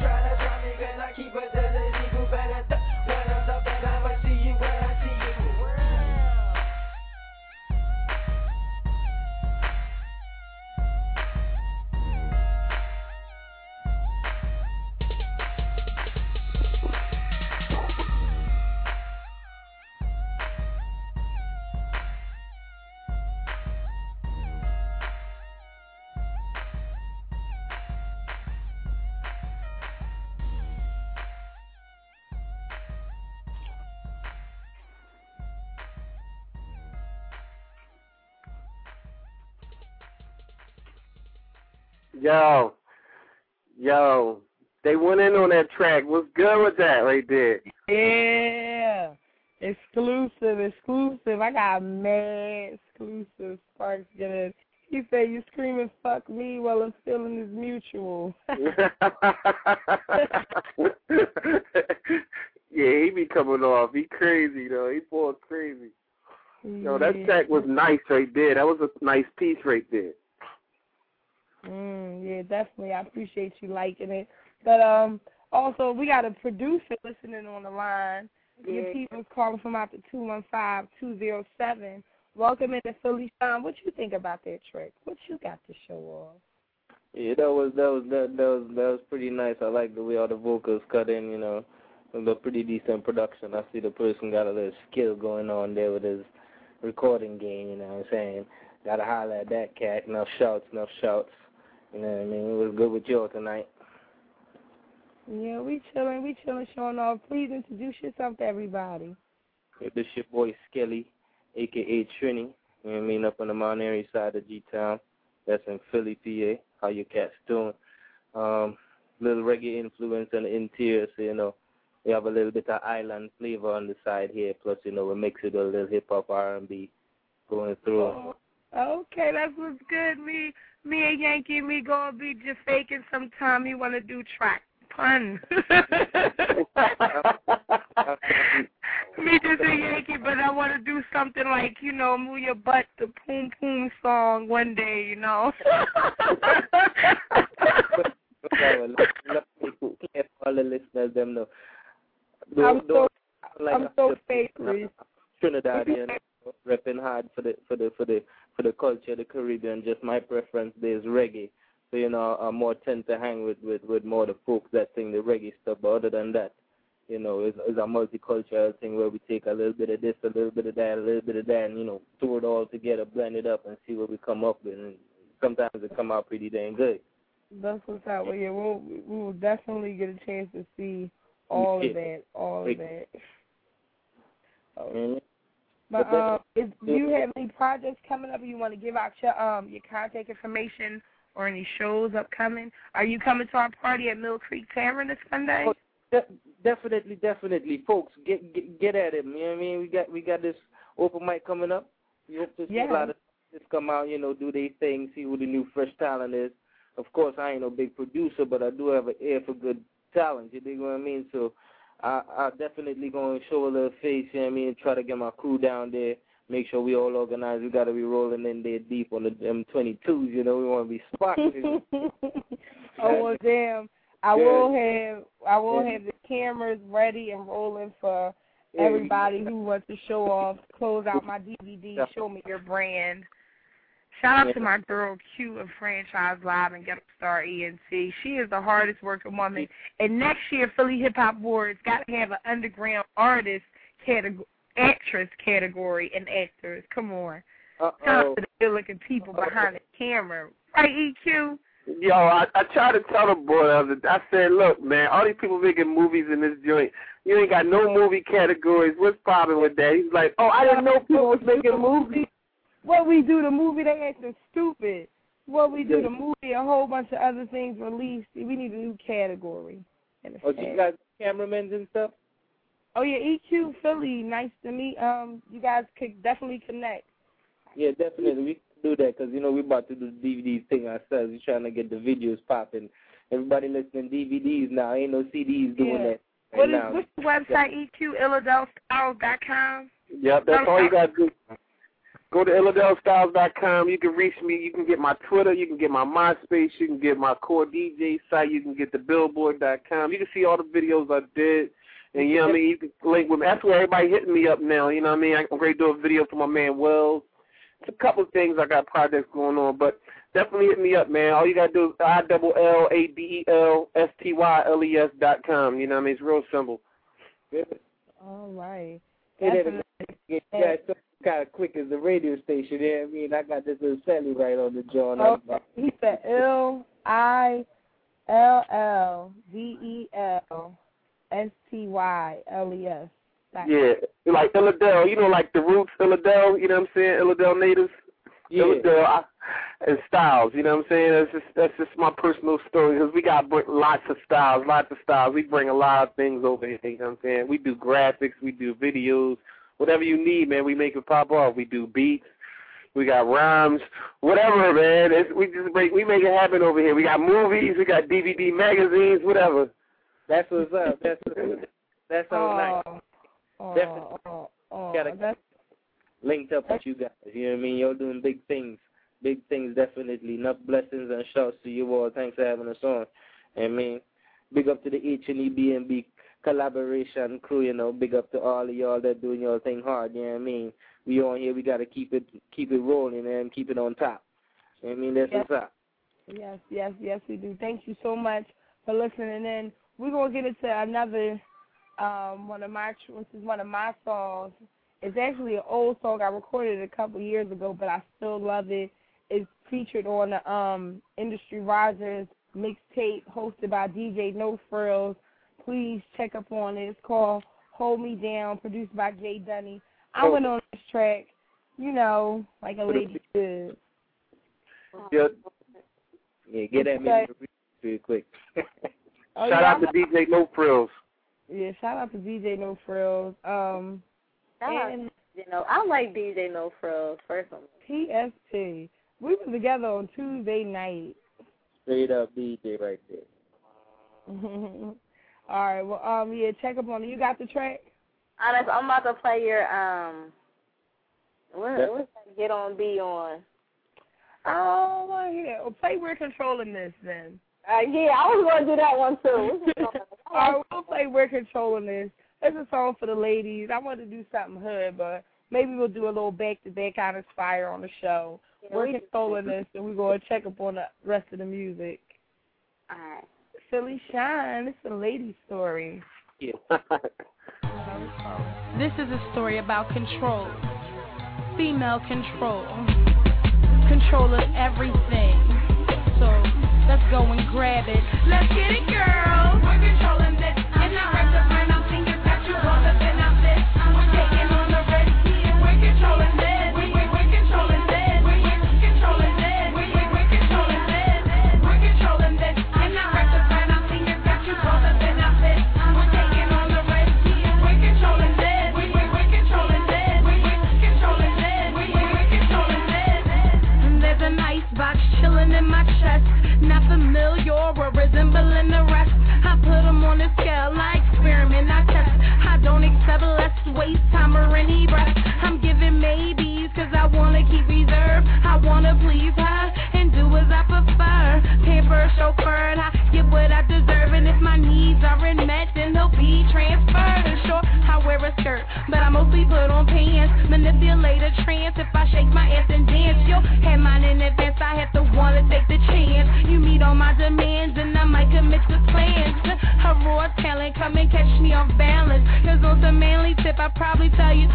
Yo, they went in on that track. What's good with that right there? Yeah. Exclusive. I got mad exclusive. Sparks getting. He said you screaming fuck me while the feeling is mutual. Yeah, he be coming off. He crazy though. He falls crazy. Yo, that track was nice right there. That was a nice piece right there. Yeah, definitely. I appreciate you liking it. But also we got a producer listening on the line. Your people's calling from out the 215-207. Welcome into Philly Sound. What you think about that track? What you got to show off? Yeah, that was pretty nice. I like the way all the vocals cut in. You know, it was a pretty decent production. I see the person got a little skill going on there with his recording game. You know what I'm saying? Gotta holler at that cat. Enough shouts. You know what I mean? It was good with y'all tonight. Yeah, we chilling, showing off. Please introduce yourself to everybody. Yeah, this your boy Skelly, a.k.a. Trini. You know what I mean? Up on the Mount Airy side of G-Town. That's in Philly, PA. How you cats doing? Little reggae influence on the interior, so, you know, we have a little bit of island flavor on the side here. Plus, you know, we mix it with a little hip-hop R&B going through. Oh, okay, that's what's good. Me and Yankee, me gonna be just faking sometime. He wanna do track pun. Me just a Yankee, but I wanna do something like, you know, move your butt, the Poom Poom song one day, you know. All the listeners, them know. I'm so faithful. Trinidadian, repping hard for the culture, the Caribbean. Just my preference there is reggae. So, you know, I more tend to hang with more the folks that sing the reggae stuff. But other than that, you know, it's a multicultural thing where we take a little bit of this, a little bit of that, a little bit of that, and, you know, throw it all together, blend it up, and see what we come up with. And sometimes it come out pretty dang good. That's what's up. Well, yeah, we will definitely get a chance to see all of that. Mm-hmm. But do you have any projects coming up, or you want to give out your contact information or any shows upcoming? Are you coming to our party at Mill Creek Tavern this Sunday? Oh, definitely, folks. Get at it. You know what I mean? We got this open mic coming up. We hope to see a lot of artists come out, you know, do their thing, see who the new fresh talent is. Of course, I ain't no big producer, but I do have an ear for good talent. You dig what I mean? So I definitely going to show a little face, you know what I mean, try to get my crew down there, make sure we all organized. We got to be rolling in there deep on the M22s, you know. We want to be spotted. Oh, well, damn. I will have the cameras ready and rolling for everybody who wants to show off, close out my DVD, show me your brand. Shout out to my girl Q of Franchise Live and Get Up Star ENT. She is the hardest working woman. And next year, Philly Hip Hop Awards got to have an underground artist actress category and actors. Come on. Shout out to the good looking people behind the camera. Right, EQ? Yo, I tried to tell the boy I said, look, man, all these people making movies in this joint. You ain't got no movie categories. What's popping with that? He's like, oh, I didn't know people was making movies. What we do, the movie, they acting stupid. What we do, the movie, a whole bunch of other things released. We need a new category. Oh, you guys cameramen and stuff? Oh, yeah, EQ Philly, nice to meet. You guys could definitely connect. Yeah, definitely. We can do that because, you know, we're about to do the DVD thing ourselves. We're trying to get the videos popping. Everybody listening to DVDs now. Ain't no CDs doing that right What's the website, EQ? IlladelStyles.com? Yep, that's all you got to do. Go to IlladelStyles.com. You can reach me. You can get my Twitter. You can get my MySpace. You can get my Core DJ site. You can get the Billboard.com. You can see all the videos I did. And, you know what I mean? You can link with me. That's where everybody hitting me up now. You know what I mean? I'm ready to do a video for my man Wells. It's a couple of things. I got projects going on. But definitely hit me up, man. All you got to do is ILLADELSTYLES.com. You know what I mean? It's real simple. All right. Kind of quick as the radio station, you know what I mean? I got this little Sally right on the jaw. Okay. He said ILLADELSTYLES. Yeah, like Illadel, you know, like the roots, Illadel, you know what I'm saying? Illadel natives. And styles, you know what I'm saying? That's just my personal story because we got lots of styles. We bring a lot of things over here, you know what I'm saying? We do graphics, we do videos, whatever you need, man, we make it pop off. We do beats, we got rhymes, whatever, man. We make it happen over here. We got movies, we got DVD magazines, whatever. That's what's up. That's so nice. Definitely gotta linked up with you guys. You know what I mean? You're doing big things. Big things, definitely. Enough blessings and shouts to you all. Thanks for having us on. I mean, big up to the H&E B&B collaboration crew, you know. Big up to all of y'all that doing your thing hard, you know what I mean? We on here, we got to keep it rolling and keep it on top. You know what I mean? That's what's up. Yes, we do. Thank you so much for listening in. We're going to get into another one of my songs. It's actually an old song. I recorded it a couple years ago, but I still love it. It's featured on the Industry Risers mixtape hosted by DJ No Frills. Please check up on it. It's called Hold Me Down, produced by Jay Dunny. I went on this track, you know, like a lady should. Yeah, get at me real quick. Shout out to DJ No Frills. Yeah, shout out to DJ No Frills. And, you know, I like DJ No Frills personally. PST. We were together on Tuesday night. Straight up DJ right there. All right, well, check up on it. You got the track? Honest, I'm about to play your what's that Get On B on? Oh, I hear. Well, play We're Controlling This then. Yeah, I was going to do that one too. All right, we'll play We're Controlling This. It's a song for the ladies. I want to do something hood, but maybe we'll do a little back-to-back kind of fire on the show. Yeah, we're controlling this, and we're going to check up on the rest of the music. All right. Philly Shine, it's a lady story. Yeah. This is a story about control. Female control. Control of everything. So let's go and grab it. Let's get it, girl. We're controlling this. And I rap the friend, I'm thinking that you all up in our this. We're taking on the red team. We're controlling this. We're controlling this. We're controlling this. We're controlling this. We're controlling this. And I rap the friend, I'm thinking that you all up in our this. We're taking on the red team. We're controlling this. We're controlling this. We're controlling this. We're controlling this. And there's an icebox chilling in my chest. Not familiar or resembling the rest. I put them on a scale, I experiment, I test. I don't accept less waste time or any breath. I'm giving maybes cause I wanna keep reserve. I wanna please her and do as I prefer. Pamper, chauffeured, I get what I deserve. And if my needs aren't met, then they'll be transferred. And sure, I wear a skirt, but I mostly put on pants. Manipulate a trance if I shake my ass and dance. You'll have mine in advance, I have to wanna take the chance. You meet all my demands and I might commit to plans. A raw talent, come and catch me off balance. Cause on some manly tip, I probably tell you,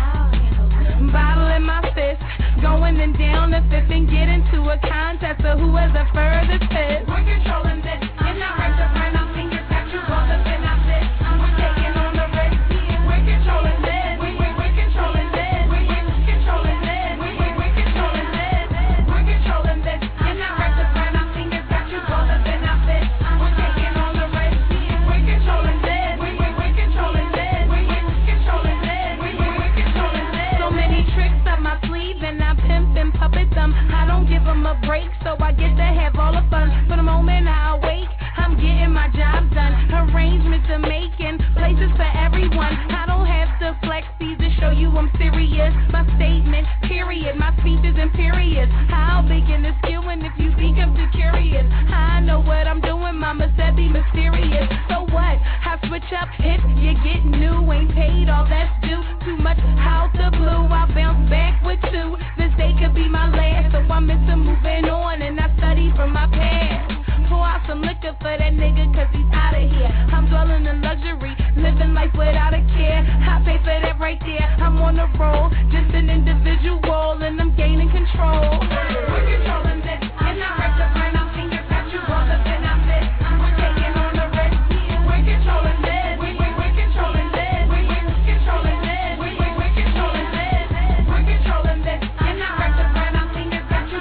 bottle in my fist, going and down the fifth and get into a contest of who has the furthest fist. We're controlling this, and I rap the friend, I'm thinking that you all up in our this. We're taking on the red team, we're controlling this. We're controlling this, we're controlling this. We're controlling this, we're controlling this. And I rap the friend, I'm thinking that you all up in our this. We're taking on the red team, we're controlling this. We're controlling this, we're controlling this. We're controlling this. So many tricks up my sleeve and I pimp and puppet them. I don't give them a break, so I get to have all the fun. For the moment I awake, I'm getting my job done. Arrangements are making places for everyone. I don't have to flex these to show you I'm serious. My statement, period. My speech is imperious. How begin to skewing if you think I'm too curious? I know what I'm doing, mama said be mysterious. So what? I switch up if you get new. Ain't paid all that's due. Too much out the blue. I'll bounce back with two. This day could be my last. So I'm into moving on and I study from my past. Pour out some liquor for that nigga cause he's out of here. I'm dwelling in luxury, living life without a care. I pay for that right there. I'm on the roll, just an individual and I'm gaining control. We're controlling this, and I rap the friend, I'm thinking that you all up in our this. We're taking on the red team, we're controlling this. We're controlling this, we're controlling this. We're controlling this, we're controlling this. And I rap the friend, I'm thinking that you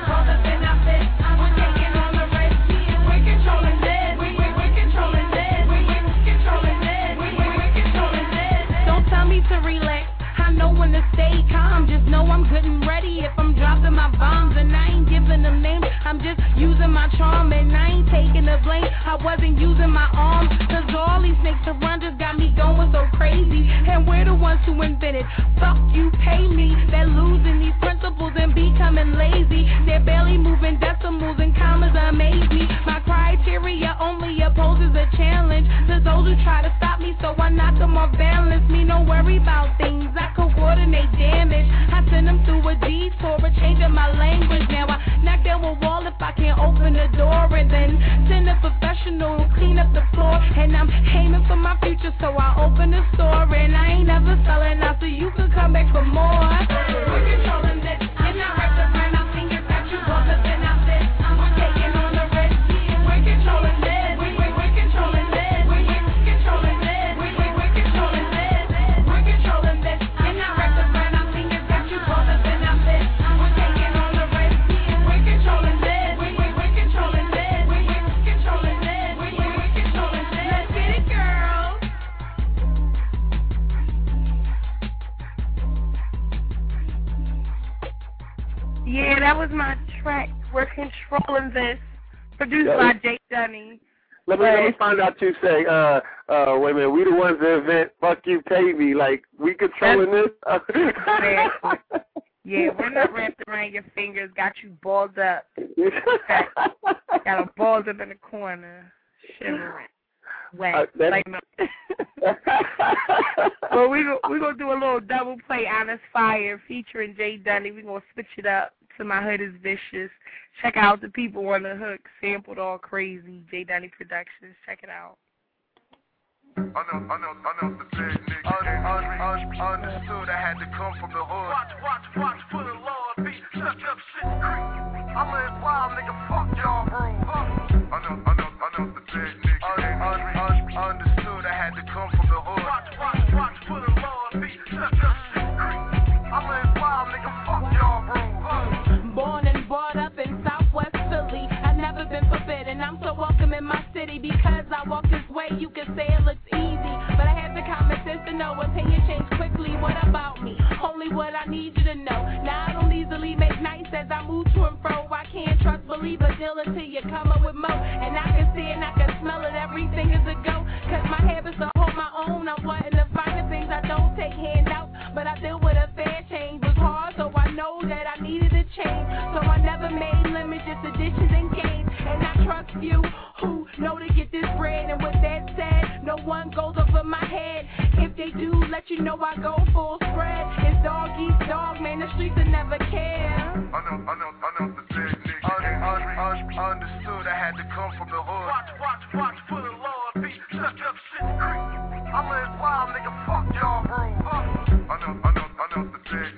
to relax. I know when to stay calm, just know I'm good and ready if I'm dropping my bombs. And I ain't giving them names, I'm just using my charm. And I ain't taking the blame, I wasn't using my arms. Cause all these snakes around just got me going so crazy. And we're the ones who invented, fuck you, pay me. They're losing these principles and becoming lazy. They're barely moving decimals and commas amaze me. My criteria only opposes a challenge to those who try to stop me, so I knock them off balance. Me no worry about things, I coordinate damage. I send them through a detour, changing my language. Now I knock down a wall if I can't open the door, and then send a professional to clean up the floor. And I'm aiming for my future, so I open the store. And I ain't never selling out, so you can come back for more. We're controlling this, and I wrap the brand. I've seen your got you all up and out this. We're taking on the risk. We're controlling this. We're controlling this. We're controlling this. We're controlling this. We're controlling this. And I wrap the brand. I've seen your got you all up and out this. We're taking on the risk. We're controlling this. We're controlling this. We're controlling this. We're controlling this. Let's get it, girl. Yeah, that was my track. We're controlling this. Produced by Jay Dunny. Let me find out you say, wait a minute, we the ones that invent fuck you, pay me. Like, we controlling this? Yeah, we're not wrapped around your fingers, got you balled up. Got them balled up in the corner, shivering. Wet. Well, we're going to do a little double play, Honest Fire, featuring Jay Dunny. We're going to switch it up to My Hood is Vicious. Check out the people on the hook, sampled all crazy, Jay Dunny Productions. Check it out. I know the big nigga. Understood I had to come from the hood. Watch for the Lord beat. Shut up, shit creep. I'm a wild nigga, fuck y'all, bro. I know the big nigga. Understood I had to come from the hood. Watch for the Lord beat. Shut up, shit creep. I'm a wild nigga, fuck y'all, bro. Born and brought up in Southwest Philly. I've never been forbidden. I'm so welcome in my city because I walk this way. You can say it looks easy, but I have the common sense to know opinion change quickly. What about me? Only what I need you to know. Now I don't easily make nice as I move to and fro. I can't trust, believe a deal until you come up with more. And I can see it and I can smell it. Everything is a go. Cause my habits to hold my own. I'm wanting to find the things I don't take handouts, but I deal with a fair change. Was hard, so I know that I needed a change. So I never made limits, just additions and gains. And I trust you who know to get this bread. And with that said, no one goes over my head. If they do, let you know I go full spread. It's dog eats dog, man, the streets will never care. I know the big nigga. Understood I had to come from the hood. Watch for the Lord beat. Shut up, shit creep. I'm a wild nigga, fuck y'all, bro. I know the big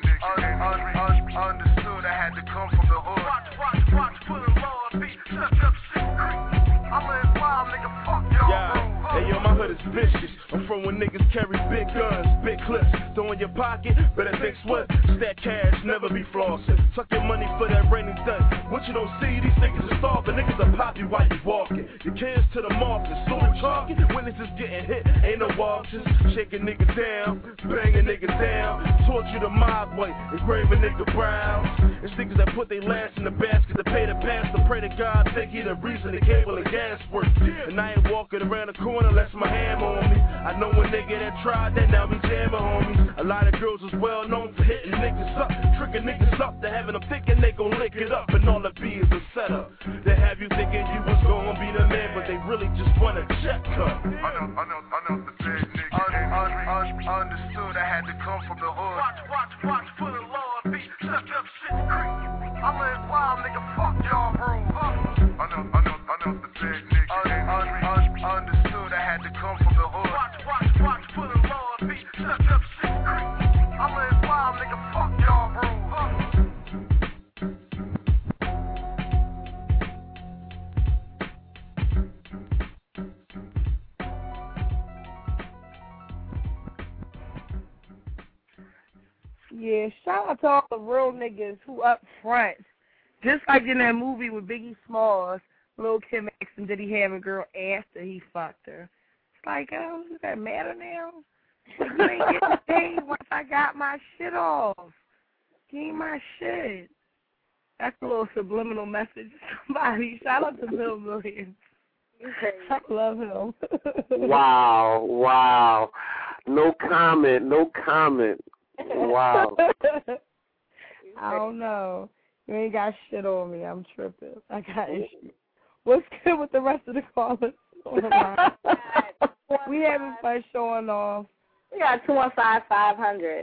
nigga. Understood I had to come from the hood. Watch for the Lord beat. Shut up, shit creep. I'm a wild nigga, fuck y'all, bro. Hey yo, my hood is vicious. I'm from when niggas carry big guns, big clips. Throw in your pocket, better think swift. Stack cash, never be flossing. Tuck your money for that rainy day. What you don't see, these niggas are starving. Niggas are pop you while you walking. Your kids to the market, so the target. Witnesses getting hit, ain't no options. Shaking niggas down, banging niggas down. Taught you the mob way, engraving nigga brown. It's niggas that put their last in the basket to pay the pastor. Pray to God, think he the reason the cable and gas work. And I ain't walking around the corner unless my hammer on me. I know a nigga that tried that, now we jamming homies. A lot of girls is well known for hitting niggas up, tricking niggas up to having them thinking they gon' lick it up. And all it be is a setup. They have you thinking you was gon' be the man, but they really just want a check cut. I know the big nigga. Understood I had to come from the hood. Watch for the Lord beat. Shut up, shit creep. I'm a wild nigga, fuck y'all, bro. I know the big nigga. Understood I had to come from the hood. Watch for the Lord beat. Shut up, shit creep. I'm a wild nigga, fuck y'all, bro. Yeah, shout out to all the real niggas who up front. Just like in that movie with Biggie Smalls, Lil Kim asked him, did he have a girl after he fucked her? It's like, does that matter now? Like, you ain't getting paid once I got my shit off. Give me my shit. That's a little subliminal message to somebody. Shout out to Bill Millions. I love him. Wow. No comment. Wow. I don't know. You ain't got shit on me. I'm tripping. I got issues. What's good with the rest of the callers on the line? We having fun showing off. We got 215-500.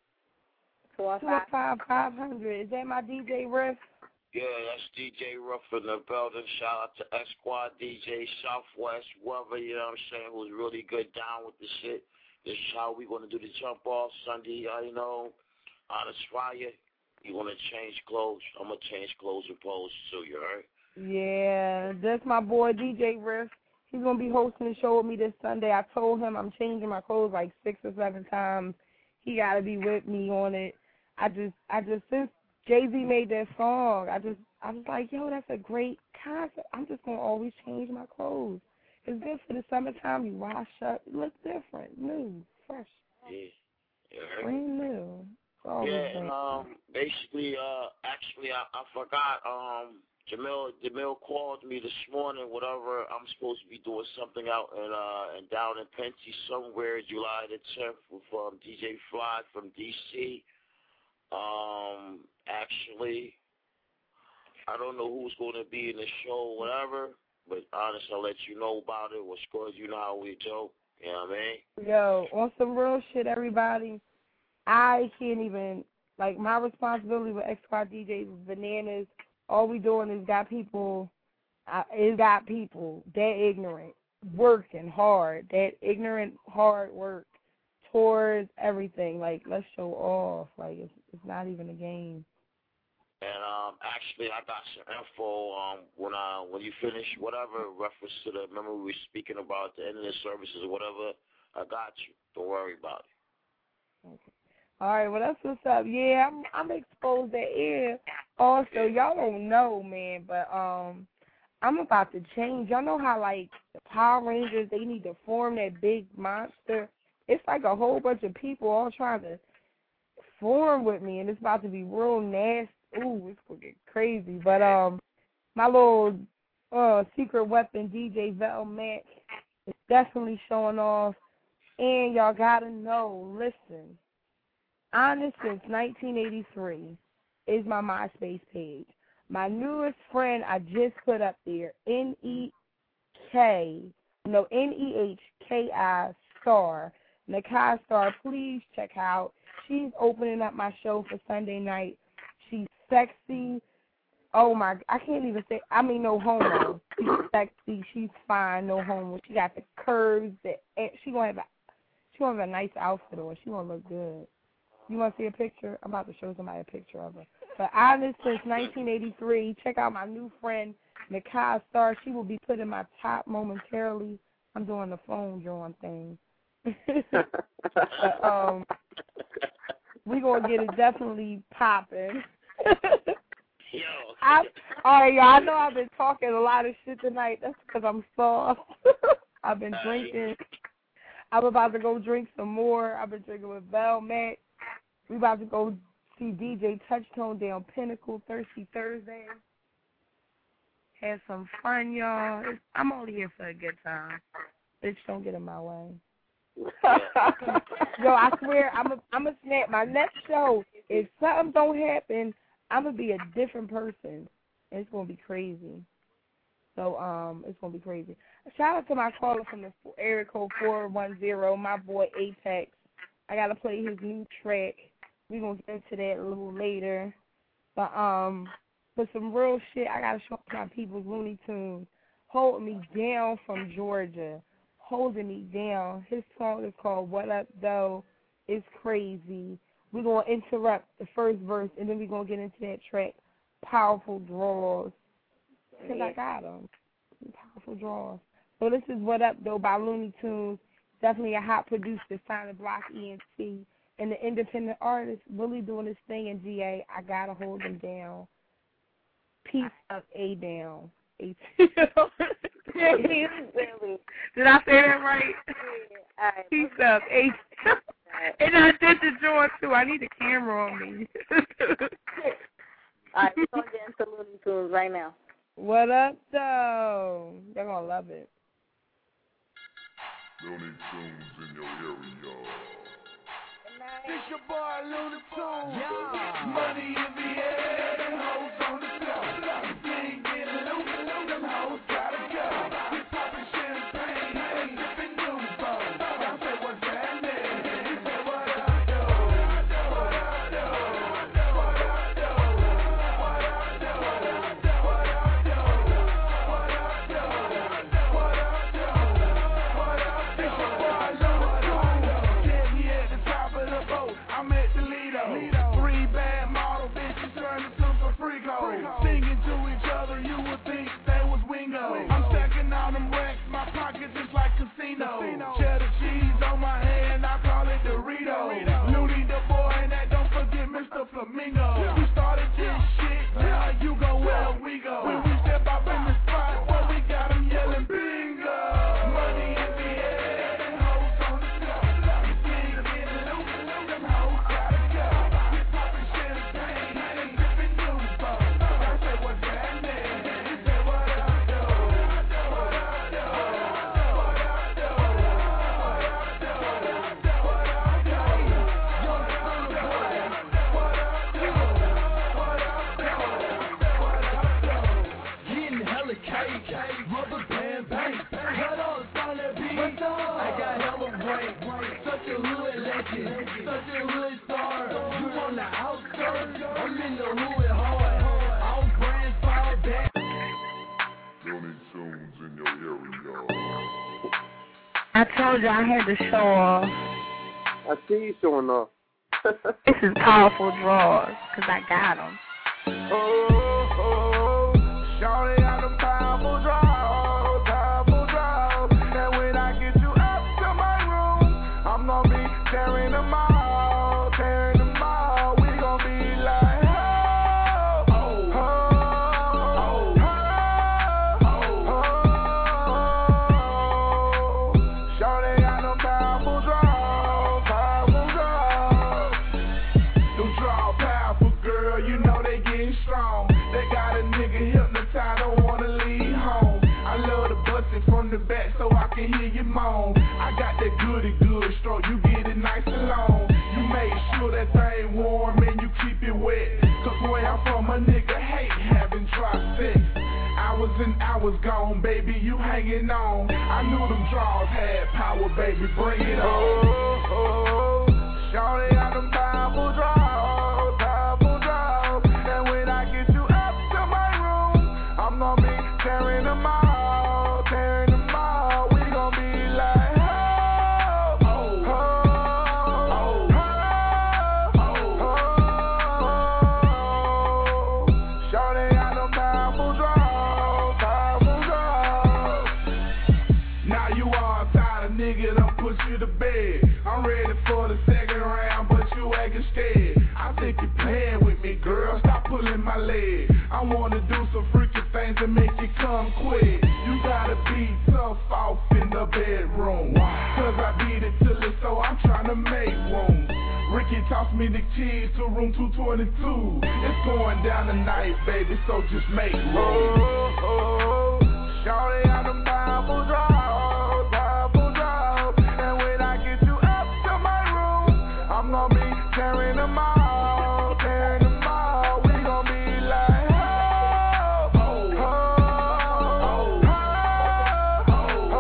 215-500. Is that my DJ Riff? Yeah, that's DJ Ruff in the building. Shout out to X Squad DJ, Southwest, whoever, you know what I'm saying, who's really good down with the shit. This is how we going to do the jump off Sunday, you know, Honest Fire. You want to change clothes? I'm going to change clothes and pose too, you heard? Yeah, that's my boy DJ Riff. He's going to be hosting the show with me this Sunday. I told him I'm changing my clothes like 6 or 7 times. He got to be with me on it. I just since Jay-Z made that song, I was like, yo, that's a great concept. I'm just going to always change my clothes. It's good for the summertime. You wash up. It looks different, new, fresh. Yeah. Brand new. Yeah, basically, actually, I forgot, Jamil called me this morning, whatever. I'm supposed to be doing something out in down in Pensy somewhere, July the 10th with DJ Fly from D.C. Actually, I don't know who's going to be in the show, whatever, but honestly, I'll let you know about it. What's good, you know how we joke, you know what I mean? Yo, on some real shit, everybody, I can't even, like, my responsibility with X Squad DJs is bananas. All we doing is got people that ignorant, working hard, that ignorant, hard work towards everything. Like, let's show off. Like, it's not even a game. And actually, I got some info when you finish whatever reference to the remember we were speaking about the end of the services or whatever. I got you. Don't worry about it. Okay. All right, well, that's what's up. Yeah, I'm exposed to air. Also, y'all don't know, man, but I'm about to change. Y'all know how, like, the Power Rangers, they need to form that big monster? It's like a whole bunch of people all trying to form with me, and it's about to be real nasty. Ooh, it's going to get crazy. But my little secret weapon, DJ Vel Mac, is definitely showing off. And y'all got to know, listen, Honest since 1983 is my MySpace page. My newest friend I just put up there, Nehki Star, Nakai Star, please check out. She's opening up my show for Sunday night. She's sexy. Oh, my, I can't even say, I mean, no homo. She's sexy. She's fine. No homo. She got the curves. She going to have a nice outfit on. She going to look good. You want to see a picture? I'm about to show somebody a picture of her. But Honest since 1983. Check out my new friend, Nakai Star. She will be put in my top momentarily. I'm doing the phone drawing thing. But, we're going to get it definitely popping. All right, y'all. I know I've been talking a lot of shit tonight. That's because I'm soft. I've been drinking. I'm about to go drink some more. I've been drinking with Vel Mac. We about to go see DJ Touchtone down Pinnacle Thirsty Thursday. Have some fun, y'all. I'm only here for a good time. Bitch, don't get in my way. Yo, I swear, I'm a snap. My next show, if something don't happen, I'm going to be a different person. And it's going to be crazy. So, it's going to be crazy. Shout out to my caller from the area code 410, my boy Apex. I got to play his new track. We're going to get into that a little later. But some real shit, I got to show my people Looney Tunes. Hold Me Down from Georgia. Holding Me Down. His song is called What Up, Though. It's crazy. We're going to interrupt the first verse, and then we're going to get into that track, Powerful Draws. Because I got them. Powerful Draws. So this is What Up, Though by Looney Tunes. Definitely a hot producer, signed to Block ENT. And the independent artist really doing this thing in GA. I got to hold them down. Peace up, A down. ATL. Did I say that right? Yeah. Peace up, ATL. And I did the joint too. I need a camera on me. Alright, we're going to get into Looney Tunes right now. What up, though? They're going to love it. Looney Tunes in your area. It's your boy Looney Tunes. Yeah. Money in the air, them hoes on the floor. If you ain't getting loose, them hoes gotta go. We poppin' champagne and sippin' Nuvo. Y'all say what's happening? We say what I do. What I do. What I do. What I do. What I do. What I do. What I do. What I do. It's your boy Looney Tunes. Yeah, he at the top of the boat. I'm at the Lido. 3 bad model bitches turning to some freako. Singing to each other, you would think they was Wingo. I'm stacking all them racks, my pockets is like casino. Cheddar cheese on my hand, I call it Dorito. Looney the boy, and that don't forget Mr. Flamingo. We started this shit, now you go where we go. When we step up in the spot, well, we got them yelling bingo. Money in the air, and hoes on the floor. If you ain't getting loose, them hoes gotta go. We poppin' champagne and sippin' Nuvo. Y'all say what's happening? We say what I do. What I do. What I do. What I do. What I do. Young son of boy. What I do. What I do. What I do. Getting hella cake, rubber band bang. What else on that beat? I got hella weight. Such a hood legend, such a hood star. You on the outskirts? I'm in the hood hard. All brands fall back. Looney Tunes in your area. I told you I had to show off. I see you showing off. This is powerful draws, because I got them. Shawty got them powerful draws, powerful draws. And when I get you up to my room, I'm gonna be tearing them all, tearing them all. We gonna be like, oh, oh, oh, oh, oh, oh. Shawty got them powerful draws, powerful draws. Them draws powerful, girl, you know they getting strong. They got a nigga hypnotized, don't wanna leave home. I love to bust it from the back so I can hear you moan. I got that goody good stroke, you get it nice and long. You make sure that thing warm and you keep it wet. Cause where I'm from, a nigga hate having dry sex. Hours and hours gone, baby, you hanging on. I knew them draws had power, baby, bring it on. Oh, oh, shawty got them powerful draws, powerful draws. And when I get you up to my room, I'm gonna be tearing them all, tearing them all. We gonna be like, oh, oh, oh, oh, oh, oh. Shawty got them powerful draws, powerful draws. Now you all tired of nigga done put you to bed. I'm ready for the second round, but you acting scared. I think you playing with me, girl. Stop pulling my leg. I wanna do some freaky things to make you come quick. You gotta be tough off in the bedroom. Cause I beat it till it's so I'm trying to make room. Ricky tossed me the keys to room 222. It's going down tonight, baby, so just make room. Oh, oh, shawty got them powerful draws, powerful draws. And when I get you up to my room, I'm gonna be tearing them all, tearing them all. We gonna be like, oh, oh, oh, oh,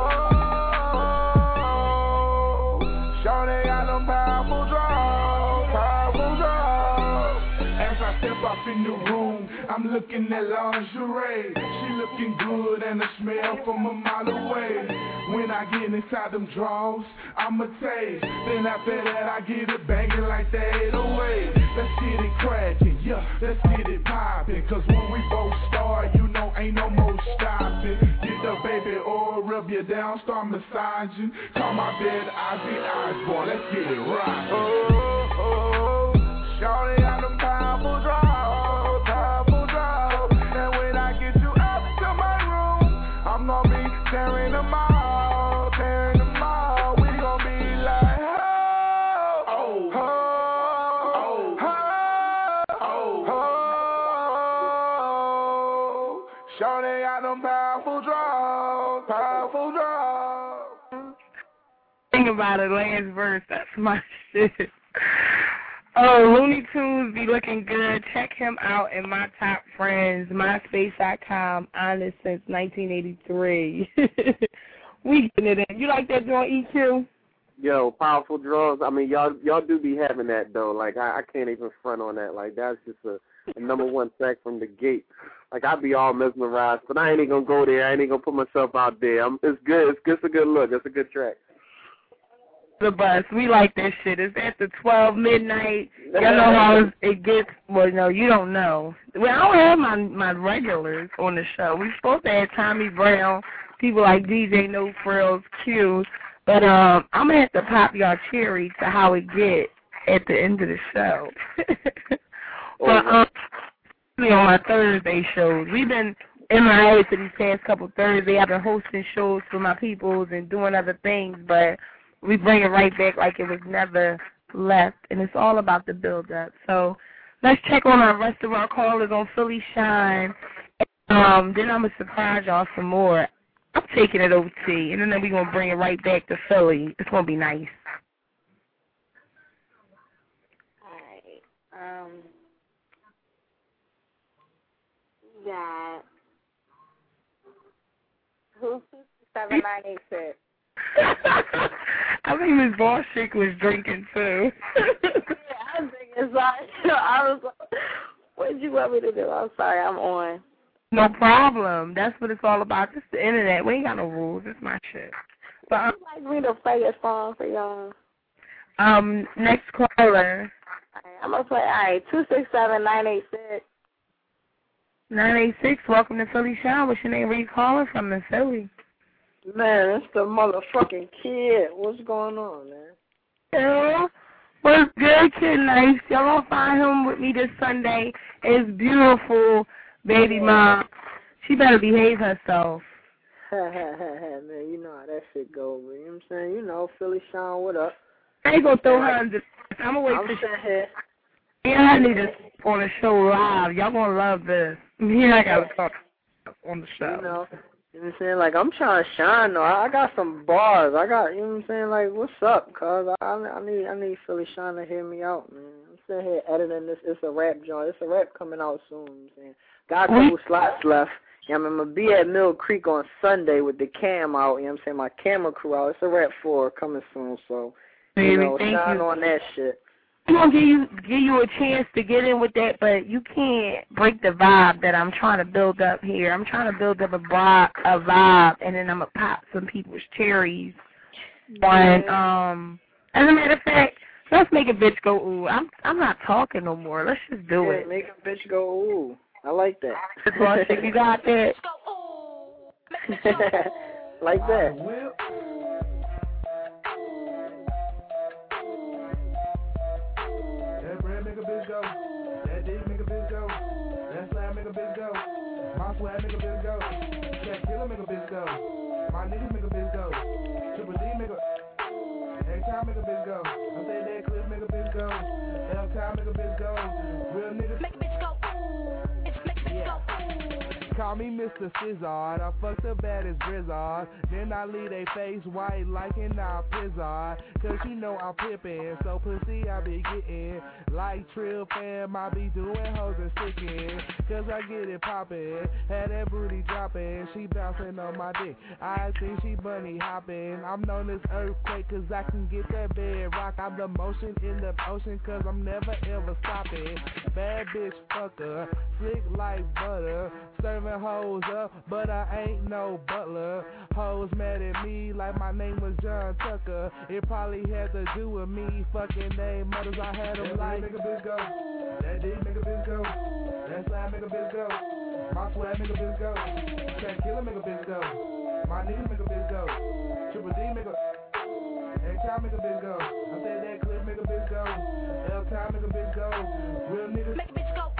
oh, oh. Shawty got them powerful draws, powerful draws. As I step up in the room, I'm looking at lingerie. She looking good and the smell from a mile away. When I get inside them drawers, I'ma taste. Then after that, I get it banging like that 808. Let's get it cracking, yeah, let's get it popping. Cause when we both start, you know ain't no more stopping. Get the baby oil, rub you down, start massaging. Call my bed Ozzy Osbourne, let's get it rockin'. Oh, oh, shawty got them powerful draws, powerful draws. And when I get you up to my room, them powerful drugs, powerful drugs. Think about it, last verse, that's my shit. Oh, Looney Tunes be looking good. Check him out in My Top Friends, MySpace.com, honest since 1983. We getting it in. You like that joint, EQ? Yo, powerful drugs. I mean, y'all do be having that though. Like I can't even front on that. Like that's just a number one track from the gate. Like I be all mesmerized, but I ain't even gonna go there. I ain't even gonna put myself out there. It's good. It's a good look. It's a good track. The bus. We like that shit. It's at the 12 midnight. Y'all know how it gets. Well, no, you don't know. Well, I don't have my regulars on the show. We supposed to have Tommy Brown, people like DJ No Frills, Q. But I'm going to have to pop y'all cherry to how it get at the end of the show. But on my Thursday shows, we've been MIA for these past couple Thursdays. I've been hosting shows for my peoples and doing other things, but we bring it right back like it was never left, and it's all about the build-up. So let's check on our rest of our callers on Philly Shine. Then I'm going to surprise y'all some more. I'm taking it OT, and then we're going to bring it right back to Philly. It's going to be nice. All right. Yeah. Who's 7986? I think Miss Boss Chick was drinking too. Yeah, I was thinking sorry. I was like, what did you want me to do? I'm sorry, I'm on. No problem. That's what it's all about. This is the internet. We ain't got no rules. It's my shit. But would you like me to play a song for y'all? Next caller. All right, I'm gonna play. All right, 267-986. 986. Welcome to Philly Shine. What's your name? Where you calling from in Philly? Man, it's the motherfucking kid. What's going on, man? Yeah. What's good, Kid Nice? Y'all gonna find him with me this Sunday. It's beautiful, baby mom. She better behave herself. Man, you know how that shit go, man. You know what I'm saying? You know, Philly Shine, what up? I ain't gonna throw her under. I'm gonna wait for here. Yeah, I need to on the show live. Y'all gonna love this. Yeah, I gotta talk on the show. You know what I'm saying? Like, I'm trying to shine, though. I got some bars. I got, you know what I'm saying? Like, what's up, cuz? I need Philly Shine to hear me out, man. I'm sitting here editing this. It's a rap joint. It's a rap coming out soon, you know what I'm saying? Got a couple slots left. Yeah, I'm going to be at Mill Creek on Sunday with the cam out, you know what I'm saying? My camera crew out. It's a rap 4 coming soon, so, you know, shine on that shit. I'm going to give you a chance to get in with that, but you can't break the vibe that I'm trying to build up here. I'm trying to build up a vibe, and then I'm going to pop some people's cherries. And, as a matter of fact, let's make a bitch go ooh. I'm not talking no more. Let's just do it. Make a bitch go ooh. I like that. You got that? Like that. That bread make a bitch go. That dick make a bitch go. That slab make a bitch go. My swag make a bitch go. That killer make a bitch go. My niggas make a bitch go. Triple D make a. X-Time make a bitch go. I said that Cliff make a bitch go. L-Time make a bitch go. Real niggas make a bitch go. Call me Mr. Fizzard, I fuck the baddest Grizzard. Then I leave they face white like an Pizzard. Cause you know I'm pippin', so pussy I be gettin'. Like Trill fam, I be doing hoes and stickin'. Cause I get it poppin', had that booty droppin'. She bouncing on my dick, I think she bunny hoppin'. I'm known as Earthquake cause I can get that bed rock. I'm the motion in the ocean cause I'm never ever stoppin'. Bad bitch fucker, slick like butter. Serving hoes up, but I ain't no butler. Hoes mad at me like my name was John Tucker. It probably had to do with me fucking they mothers. I had them like make a bitch go. That dick make a bitch go. That slab make a bitch go. My swag make a bitch go. That killer make a bitch go. My niggas make a bitch go. Triple D make a. X-Time make a bitch go. I said that Cliff make a bitch go. L-Time make a bitch go. Real niggas make a bitch go.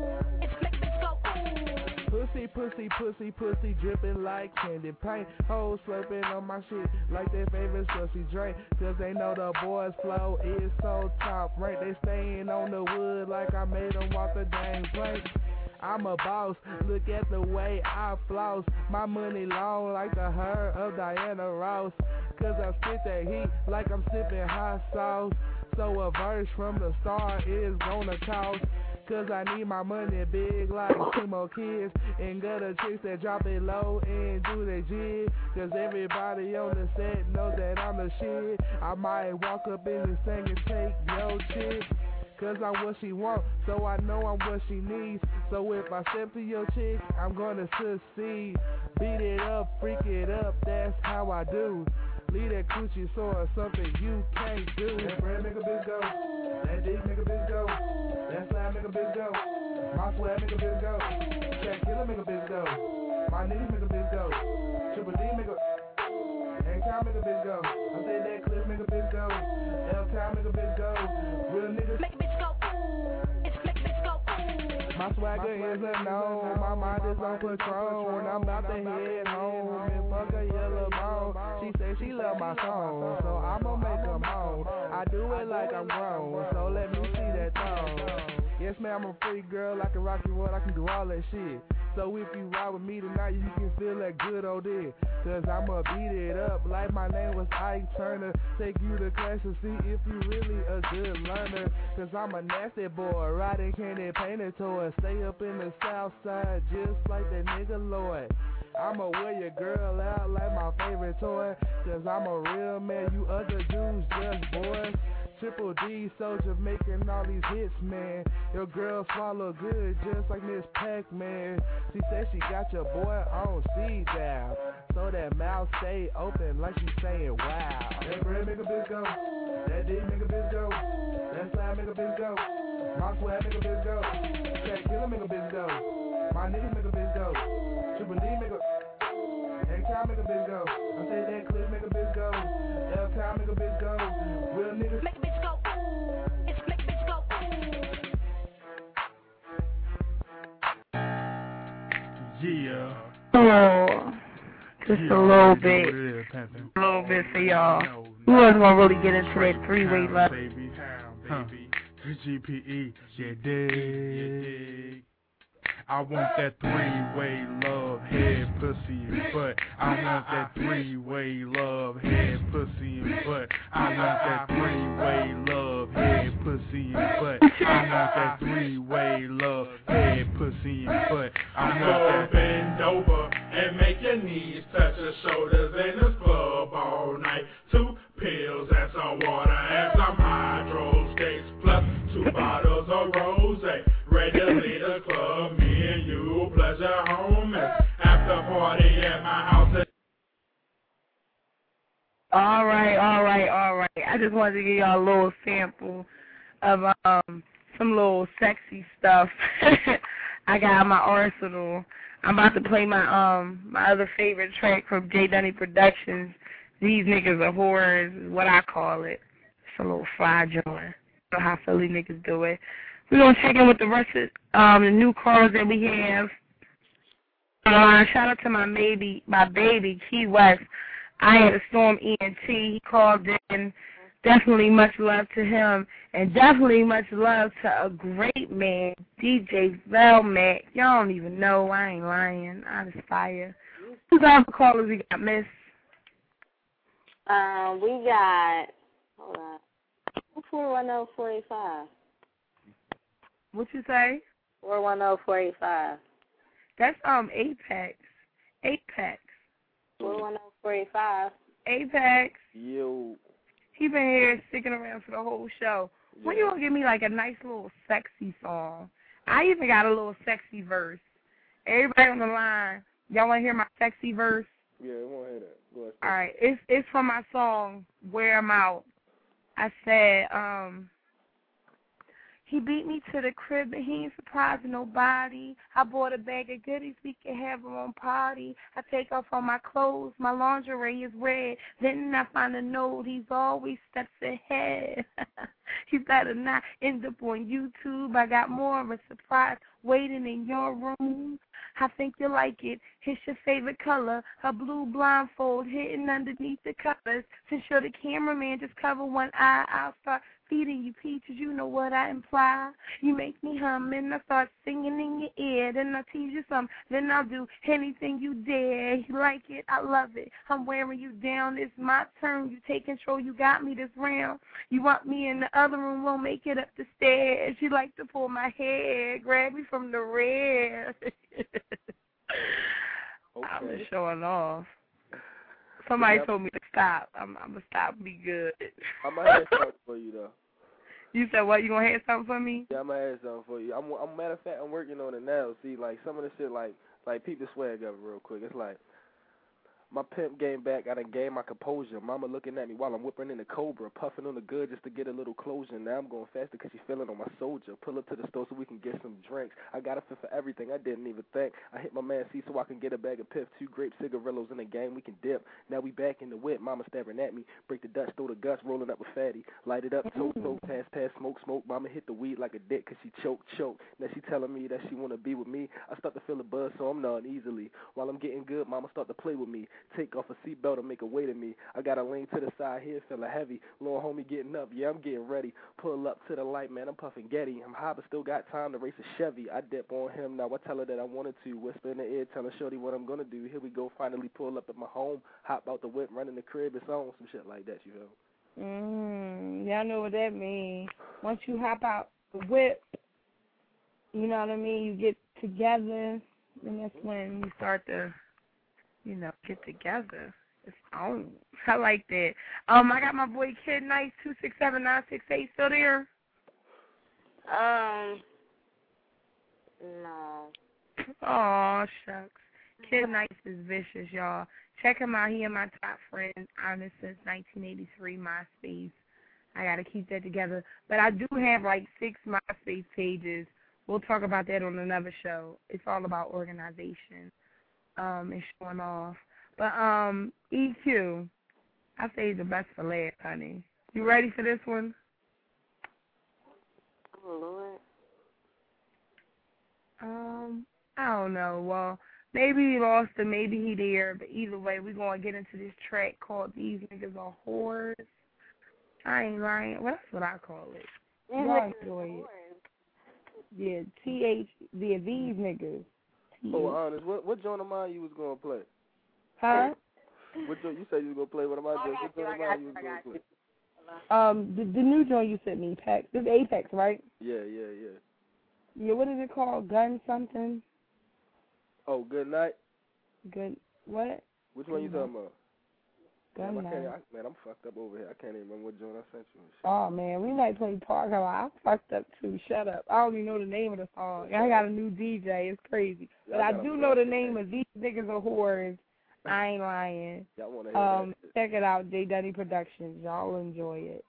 Pussy, dripping like candy paint. Hoes slurping on my shit like their favorite sussy drink. Cause they know the boys' flow is so top rank. They staying on the wood like I made them walk the dang plank. I'm a boss. Look at the way I floss. My money long like the hair of Diana Ross. Cause I spit that heat like I'm sipping hot sauce. So a verse from the start is gonna cost. Cause I need my money big like Timo Kids. And gutter chicks that drop it low and do their jig. Cause everybody on the set knows that I'm the shit. I might walk up in the thing and take your chick. Cause I'm what she wants, so I know I'm what she needs. So if I step to your chick, I'm gonna succeed. Beat it up, freak it up, that's how I do. Leave that coochie sore, something you can't do. That bread make a bitch go, that dick make a bitch go, that slime make a bitch go, my swag make a bitch go, that killer make a bitch go, my niggas make a bitch go, Triple D make a, N-Count make a bitch go. I said that Cliff make a bitch go, L-Count make a bitch go, real niggas make a bitch go, it's make a bitch go. My swagger is unknown, my mind is on patrol, when I'm about to head home, and fuck a yellow bone. She said she love my song, so I'ma make her moan. I do it like I'm grown, so let me see that thong. Yes, ma'am, I'm a free girl, I can rock your world, I can do all that shit. So if you ride with me tonight, you can feel that good old dick. Cause I'ma beat it up like my name was Ike Turner. Take you to class to see if you really a good learner. Cause I'm a nasty boy, riding candy painted toys. Stay up in the south side just like that nigga Lloyd. I'ma wear your girl out like my favorite toy. Cause I'm a real man, you other dudes just boys. Triple D soldier making all these hits, man. Your girl swallow good just like Miss Pac-Man. She said she got your boy on speed dial, so that mouth stay open like she saying wow. That bread make a bitch go, that dick make a bitch go, that slime make a bitch go, my swag make a bitch go, that killer make a bitch go, my niggas make a bitch go, Triple D make a, N-Count make a bitch go. I said that Cliff make a bitch go, L-Count make a bitch go, real niggas make a bitch go, it's make a bitch go. Yeah. Oh, just a little bit. A little bit for y'all. Who else gonna really get into that three-way love? GPE, yeah, dig. I want that three-way love, head, pussy, and butt. I want that three-way love, head, pussy, and butt. I want that three-way love, head, pussy, and butt. I want that three-way love, head, pussy, and butt. I want that. Bend over and make your knees touch your shoulders in this club all night. 2 pills and some water and some hydro skates plus 2 bottles of rosé. Ready to leave the club, me and you, pleasure home, after party at my house. All right. I just wanted to give y'all a little sample of some little sexy stuff I got in my arsenal. I'm about to play my my other favorite track from J. Dunny Productions. These niggas are whores is what I call it. It's a little fly joint. You know how Philly niggas do it. We're going to check in with the rest of the new callers that we have. Shout out to my baby, Key West. I had a Storm ENT. He called in. Definitely much love to him. And definitely much love to a great man, DJ Velmac. Y'all don't even know. I ain't lying. I just fire. Who's all the callers we got, miss? We got, hold on, 410-485. What you say? 410-485. That's Apex. 410-485. Apex. Yo. He been here sticking around for the whole show. Yeah. When you gonna give me like a nice little sexy song? I even got a little sexy verse. Everybody on the line, y'all wanna hear my sexy verse? Yeah, I wanna hear that. Go ahead. All right, it's from my song Wear 'Em Out. I said, he beat me to the crib, but he ain't surprising nobody. I bought a bag of goodies, we can have them on party. I take off all my clothes, my lingerie is red. Then I find a note, he's always steps ahead. He better not end up on YouTube. I got more of a surprise waiting in your room. I think you like it. It's your favorite color. A blue blindfold hidden underneath the covers. Since you're the cameraman, just cover one eye. I'll start feeding you peaches, you know what I imply. You make me hum and I start singing in your ear. Then I tease you some, then I'll do anything you dare. You like it, I love it. I'm wearing you down, it's my turn. You take control, you got me this round. You want me in the other room, won't make it up the stairs. You like to pull my hair, grab me from the rear. I'm just showing off. Somebody told me to stop. I'm going to stop and be good. I might have something for you, though. You said what? You going to have something for me? Yeah, I might have something for you. I'm matter of fact, I'm working on it now. See, like, some of the shit, like peep the swag up real quick. It's like, my pimp game back, I done gained my composure. Mama looking at me while I'm whipping in the Cobra, puffing on the good just to get a little closure. Now I'm going faster because she's feeling on my soldier. Pull up to the store so we can get some drinks. I got a fit for everything, I didn't even think. I hit my man C so I can get a bag of Piff. 2 grape cigarillos in the game, we can dip. Now we back in the whip, mama staring at me. Break the Dutch, throw the guts, rolling up with fatty. Light it up, toast, pass, smoke. Mama hit the weed like a dick because she choke. Now she telling me that she want to be with me. I start to feel a buzz so I'm gnawing easily. While I'm getting good, mama start to play with me. Take off a seatbelt and make a way to me. I got to lean to the side here, feeling heavy. Little homie getting up, yeah, I'm getting ready. Pull up to the light, man, I'm puffing Getty. I'm high, but still got time to race a Chevy. I dip on him, now I tell her that I wanted to. Whisper in the ear, telling shorty what I'm going to do. Here we go, finally pull up at my home. Hop out the whip, run in the crib, it's on. Some shit like that, you know? Y'all know what that means. Once you hop out the whip, you know what I mean, you get together, and that's when you start to, you know, get together. It's on. I like that. I got my boy Kid Nice 267-968 still there. No. Oh shucks. Kid Nice is vicious, y'all. Check him out. He and my top friend, honest since 1983, MySpace. I gotta keep that together. But I do have like 6 MySpace pages. We'll talk about that on another show. It's all about organization and showing off. But EQ, I say the best for last, honey. You ready for this one? Oh, Lord. I don't know. Well, maybe he lost him, maybe he there. But either way, we're going to get into this track called These Niggas Are Whores. I ain't lying. Well, that's what I call it. Y'all enjoy it. Yeah, these niggas. Oh, honest, what joint of mine you was going to play? Huh? What joint you said you was going to play? What am I doing? What joint of mine you was going to play? The new joint you sent me, Pax. This is Apex, right? Yeah. Yeah, what is it called? Gun something? Oh, Good Night? Good, what? Which one you talking about? Gun Night. Man, I'm fucked up over here. I can't even remember what joint I sent you. Oh, man, we might play Park. I'm fucked up, too. Shut up. I don't even know the name of the song. I got a new DJ. It's crazy. But I do know the name of These Niggas Are Whores. I ain't lying. Y'all want to hear that? Check it out, J. Dunny Productions. Y'all enjoy it.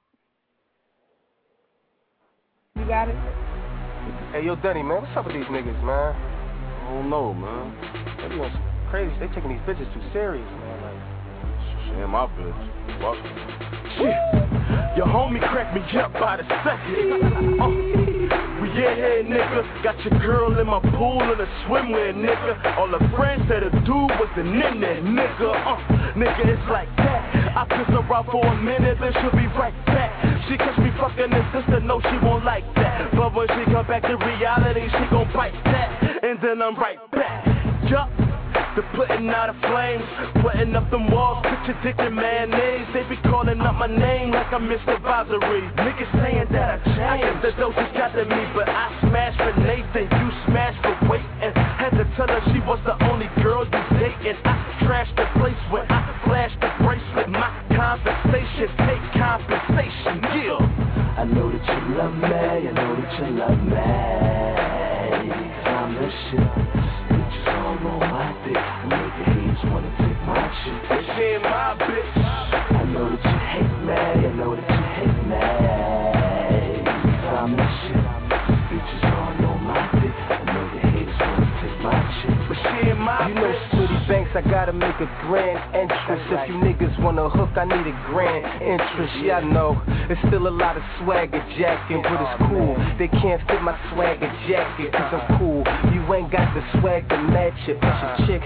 You got it? Hey, yo, Dunny, man, what's up with these niggas, man? I don't know, man. They doing crazy. They taking these bitches too serious, man. Like, she ain't my bitch. Fuck. Shit. Your homie cracked me up by the second. Yeah, nigga. Got your girl in my pool in a swimwear, nigga. All the friends said the dude was the nigga. Nigga, it's like that. I piss her out for a minute, then she'll be right back. She catch me fucking his sister, no, she won't like that. But when she come back to reality, she gon' bite that. And then I'm right back. Yup. The putting out of flames, putting up them walls, picture dick and mayonnaise. They be calling up my name like I'm Mr. Advisory. Niggas saying that I changed. I guess the dose has got to me, but I smashed for Nathan, you smashed for waiting. Had to tell her she was the only girl you dating. I trashed the place when I flashed the bracelet. My compensation, take compensation, yeah. I know that you love me, I know that you love me. I'm the shit. All on my dick, I make your haters wanna take my shit. She ain't my bitch. I know that you hate me, I know that you hate me. I'm the shit. Bitches all on my dick, I know your haters wanna take my shit. But she ain't my you know, Splitty Banks, I gotta make a grand entrance. If you niggas wanna hook, I need a grand interest. Yeah, I know, it's still a lot of swagger jacking, but it's cool. They can't fit my swagger jacket, cause I'm cool. You ain't got the swag to match it, but your chick, she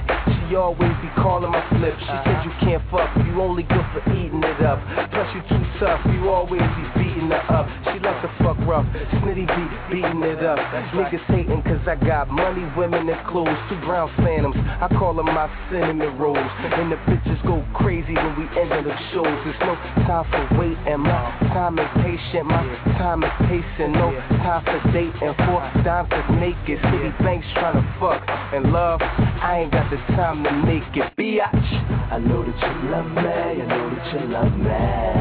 She always be calling my flip. She said you can't fuck, you only good for eating it up. Plus you too tough, you always be beating her up. She like to fuck rough, Snitty be beating it up. Niggas hating cause I got money, women and clothes, 2 brown phantoms. I call them my cinnamon rolls. And the bitches go crazy when we end the shows. There's no time for waiting, my time is patient, my time is pacing. No time for dating, 4 dimes is naked. City banks trying to fuck and love, I ain't got the time to make it. Biatch. I know that you love me, I know that you love me.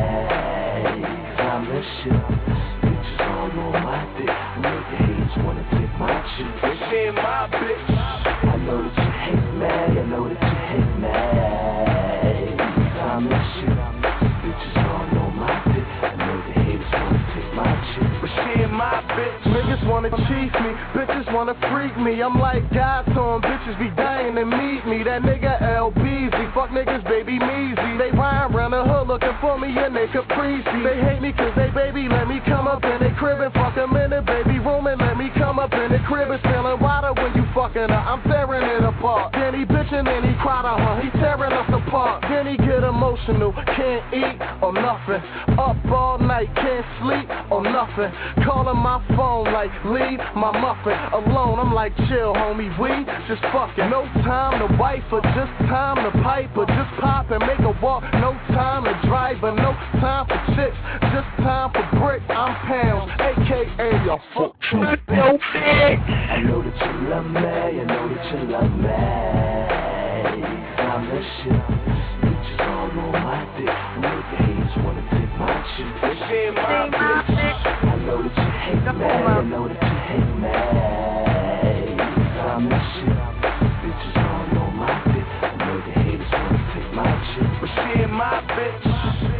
I miss you. Bitches all on my dick. I know the haters wanna take my chick. They saying my bitch. I know that you hate me, I know that you hate me. I miss you. Bitches all on my dick. I know the haters wanna take my chick. But she ain't my bitch. Niggas wanna chief me, bitches wanna freak me. I'm like God told 'em bitches be dying to meet me. That nigga LBZ, fuck niggas baby measy. They rhyme round the hood looking for me and they caprice. They hate me cause they baby let me come up in their crib and fuck 'em in the baby room and let me come up in the crib and spilling water when you fucking her. I'm tearing it apart. Then he bitchin' and he cry to her, he tearing us apart. Then he get emotional, can't eat or nothing. Up all night, can't sleep or nothing. Calling my phone like leave my muffin alone. I'm like chill homie, we just fucking. No time to wife or just time to pipe or just pop and make a walk. No time to drive but no time for chicks, just time for brick. I'm pounds, aka your fuck truth. I know that you love me, I know that you love me. I miss you. Bitches all on my dick. I know the haters wanna take my chick. They saying my bitch. I know that you hate me, I know that you hate me. I miss you. Bitches all on my dick. I know the haters wanna take my chick. But she ain't my bitch.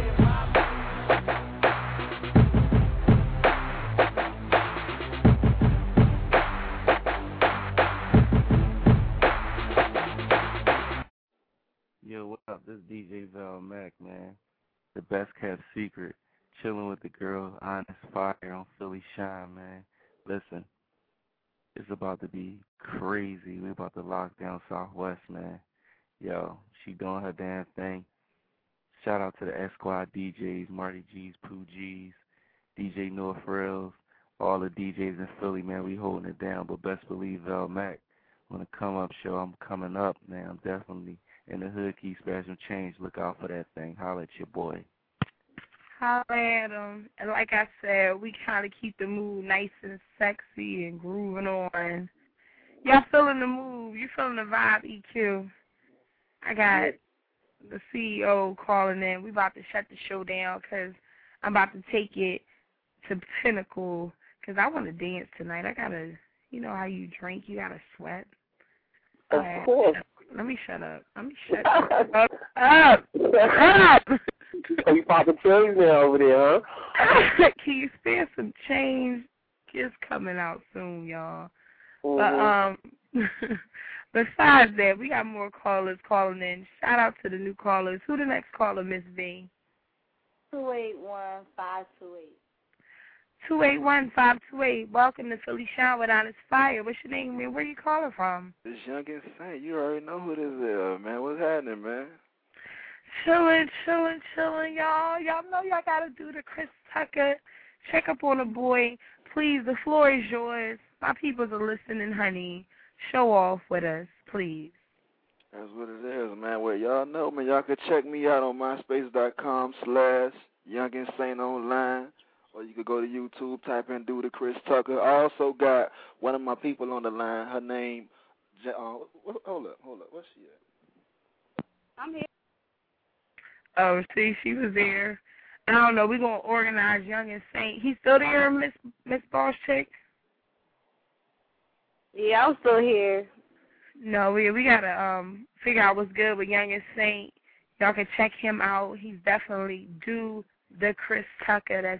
Yo, what up? This is DJ Val Mac, man. The best kept secret. Chilling with the girl, Honest Fire on Philly Shine, man. Listen, it's about to be crazy. We about to lock down Southwest, man. Yo, she doing her damn thing. Shout out to the S Squad DJs, Marty G's, Pooh G's, DJ North Rails, all the DJs in Philly, man. We holding it down, but best believe Val Mac on the come up show. I'm coming up, man. I'm definitely in the hood, key special change. Look out for that thing. Holla at your boy. Holla at him. And like I said, we kind of keep the mood nice and sexy and grooving on. Y'all feeling the move. You feeling the vibe, EQ. I got the CEO calling in. We about to shut the show down because I'm about to take it to Pinnacle because I want to dance tonight. I got to, you know how you drink, you got to sweat. Of course. Let me shut up. Let me shut up. Up. You popping cherries now over there, huh? Can you spare some change? It's coming out soon, y'all. Mm-hmm. But besides that, we got more callers calling in. Shout out to the new callers. Who the next caller, Miss V? 281-528. 281-528. Welcome to Philly Shine with Honest Fire. What's your name, man? Where you calling from? This Young Insane. You already know who this is, man. What's happening, man? Chilling, y'all. Y'all know y'all got to do the Chris Tucker. Check up on the boy. Please, the floor is yours. My peoples are listening, honey. Show off with us, please. That's what it is, man. Well, y'all know, man. Y'all can check me out on myspace.com/YoungInsaneOnline. Or you could go to YouTube, type in Do the Chris Tucker. I also got one of my people on the line. Her name, hold up. Where's she at? I'm here. Oh, see, she was there. I don't know. We're going to organize Young Insane. He's still there, Miss Boss Chick? Yeah, I'm still here. No, we got to figure out what's good with Young Insane. Y'all can check him out. He's definitely Do the Chris Tucker. That's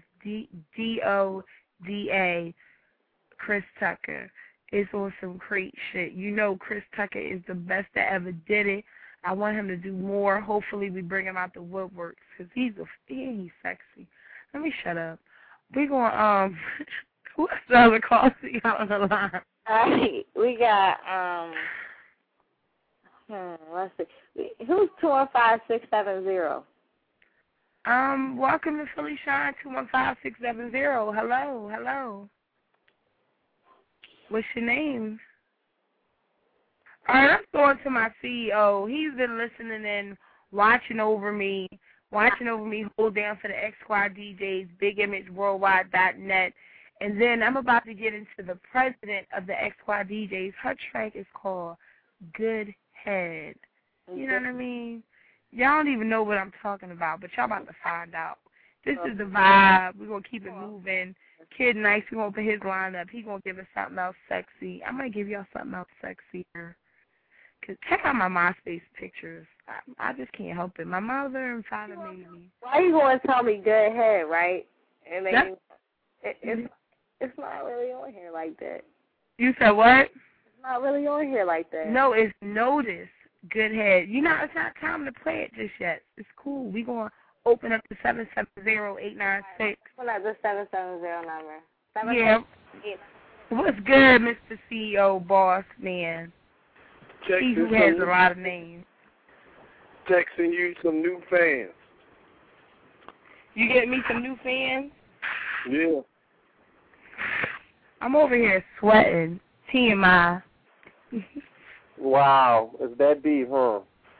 D-O-D-A, Chris Tucker. It's on some great shit. You know Chris Tucker is the best that ever did it. I want him to do more. Hopefully we bring him out the woodworks because he's sexy. Let me shut up. We're going who else the other calls you on the line? All right, we got Let's see. Who's 215670? Welcome to Philly Shine 215670. Hello. What's your name? All right, I'm going to my CEO. He's been listening and watching over me, hold down for the X Squad DJs, BigImageWorldwide.net. And then I'm about to get into the president of the X Squad DJs. Her track is called Good Head. You know what I mean? Y'all don't even know what I'm talking about, but y'all about to find out. This is the vibe. We're going to keep it moving. Kid Nice, we're going to put his line up. He's going to give us something else sexy. I might give y'all something else sexier. Cause check out my MySpace pictures. I just can't help it. My mother and father made me. Why you going to tell me good head, right? And then it's not really on here like that. You said what? It's not really on here like that. No, it's Notice Good Head. You know, it's not time to play it just yet. It's cool. We going to open up the 770-896. Pull out the 770 number. Yeah. What's good, Mr. CEO, boss man? He who has a lot of names. Texting you some new fans. You get me some new fans? Yeah. I'm over here sweating. TMI. Wow. It's that deep, huh?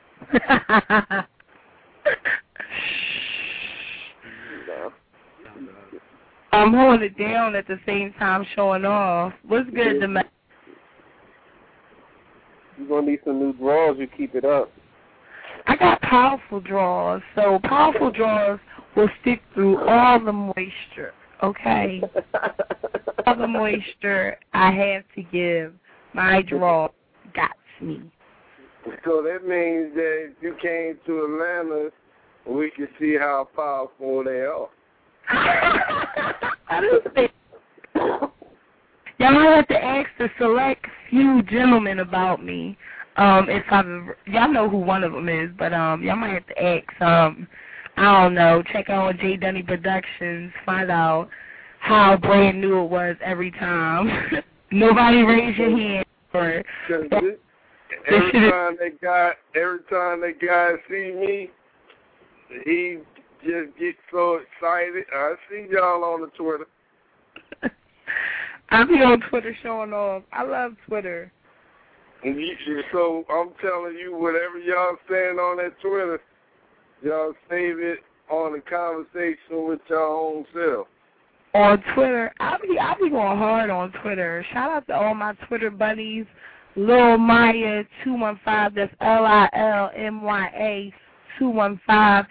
No. I'm holding it down at the same time showing off. What's good, Domestic? You're going to need some new drawers. You keep it up. I got powerful drawers. So powerful drawers will stick through all the moisture, okay? All the moisture I have to give. My drawer got me. So that means that if you came to Atlanta, we can see how powerful they are. I didn't say. Y'all might have to ask the select few gentlemen about me. If I've ever, y'all know who one of them is, but y'all might have to ask. I don't know. Check out J Dunny Productions. Find out how brand new it was every time. Nobody raise your hand for it. Every time that guy see me, he just gets so excited. I see y'all on the Twitter. I be on Twitter showing off. I love Twitter. So I'm telling you, whatever y'all saying on that Twitter, y'all save it on the conversation with your own self. On Twitter, I be going hard on Twitter. Shout out to all my Twitter buddies. Lil Maya 215, that's LILMYA 215,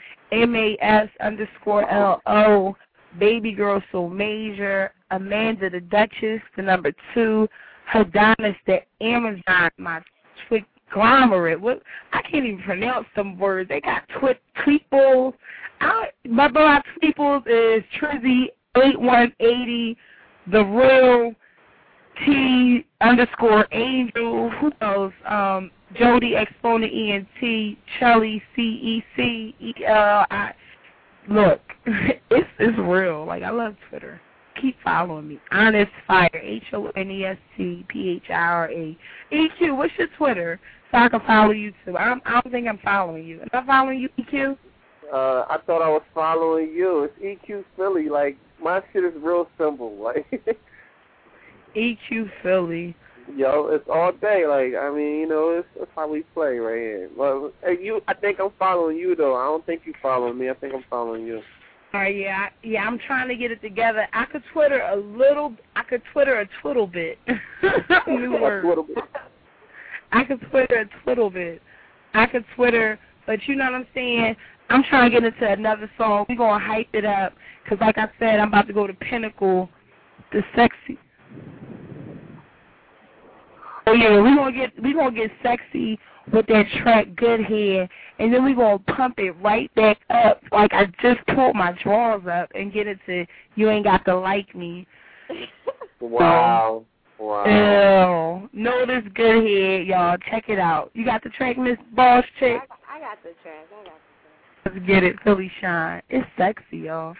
MAS_LO, Baby Girl So Major, Amanda the Duchess, the number 2, Adonis the Amazon, my Twitglomerate. What? I can't even pronounce some words. They got Tweeples. My Tweeples is Trizzy 8180, the real T_Angel. Who knows? Jody Exponent ENT, Shelly CEC ELI. Look, it's real. Like, I love Twitter. Keep following me. Honest Fire, HONESTPHIRA. EQ, what's your Twitter? So I can follow you too. I don't think I'm following you. Am I following you, EQ? I thought I was following you. It's EQ Philly. Like, my shit is real simple. Like, EQ Philly. Yo, it's all day. Like, I mean, you know, it's how we play right here. Well, hey, I think I'm following you though. I don't think you following me. I think I'm following you. All right, yeah, I'm trying to get it together. I could Twitter a twiddle bit. New word. I could Twitter a twiddle bit. I could Twitter, but you know what I'm saying? I'm trying to get into another song. We're going to hype it up because, like I said, I'm about to go to Pinnacle, the sexy. Oh, yeah, we're gonna get sexy with that track Good Head, and then we're going to pump it right back up like I just pulled my drawers up and get it to You Ain't Got to Like Me. Wow. Wow. Notice Good Head, y'all. Check it out. You got the track, Miss Boss Chick? I got the track. Let's get it, Philly Shine. It's sexy, y'all.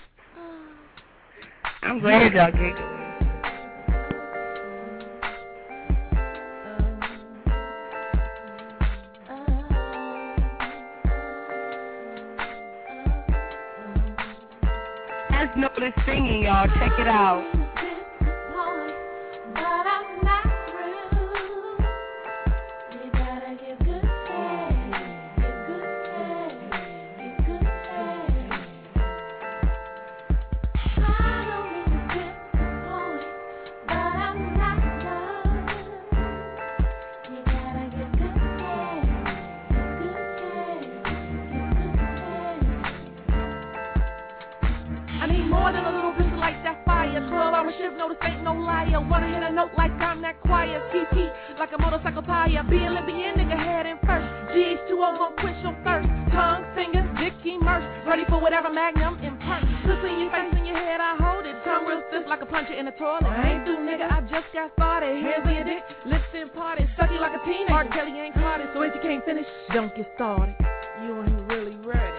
I'm glad y'all giggling. guys know this singing, y'all. Check it out. Shift, no, this ain't no liar. Wanna hit a note like I'm that quiet. TT, like a motorcycle tire. Be a Olympian, nigga, head in first. GH2O gon' quench your thirst. Tongue, fingers, dick, immerse. Ready for whatever magnum in punch. Pussy in your face, in your head, I hold it. Tongue real stiff like a puncher in the toilet. I ain't through, nigga, I just got started. Hands on your dick, lips in party. Suck you like a teenager. R. Kelly ain't caught it, so if you can't finish, don't get started. You ain't really ready.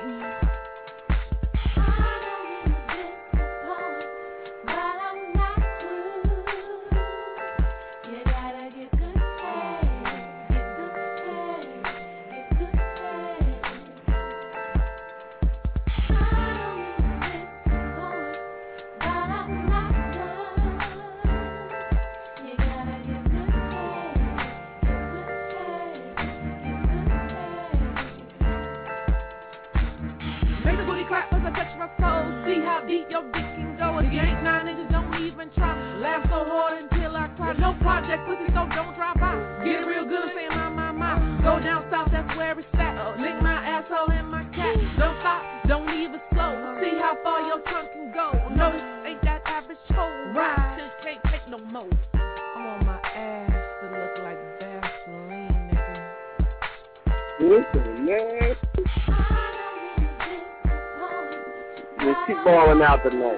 See how deep your dick can go. If you ain't 9 inches, don't even try. Laugh so hard until I cry. No project pussy, so don't drop by. Get it real good, say my. Go down south, that's where it's at. Lick my asshole and my cat. Don't stop, don't leave it slow. See how far your tongue can go. No, this ain't that average hoe. Ride till you can't take no more. I want my ass to look like Vaseline, nigga. Listen, man. Just keep balling out tonight.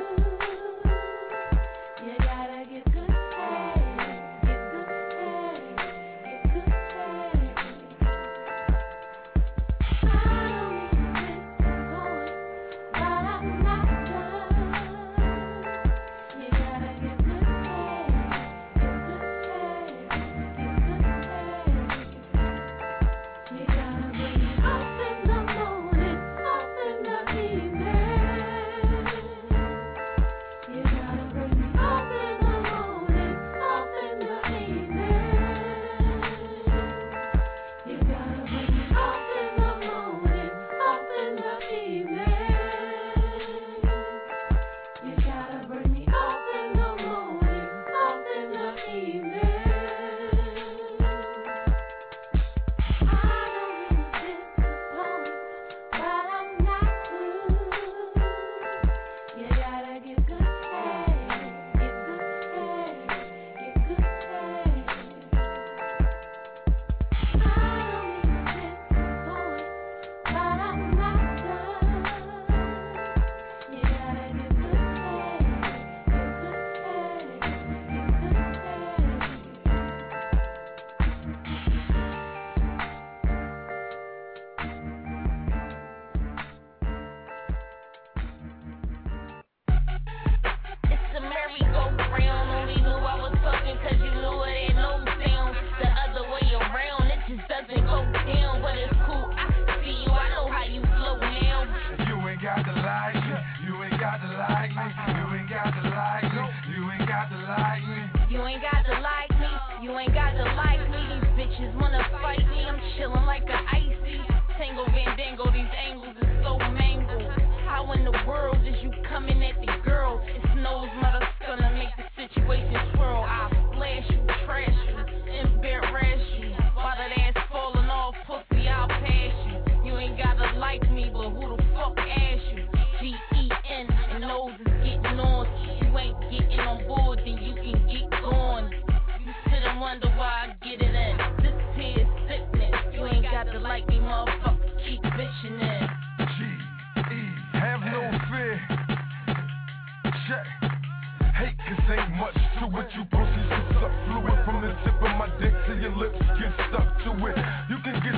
Fluid from the tip of my dick till your lips get stuck to it. You can get stuck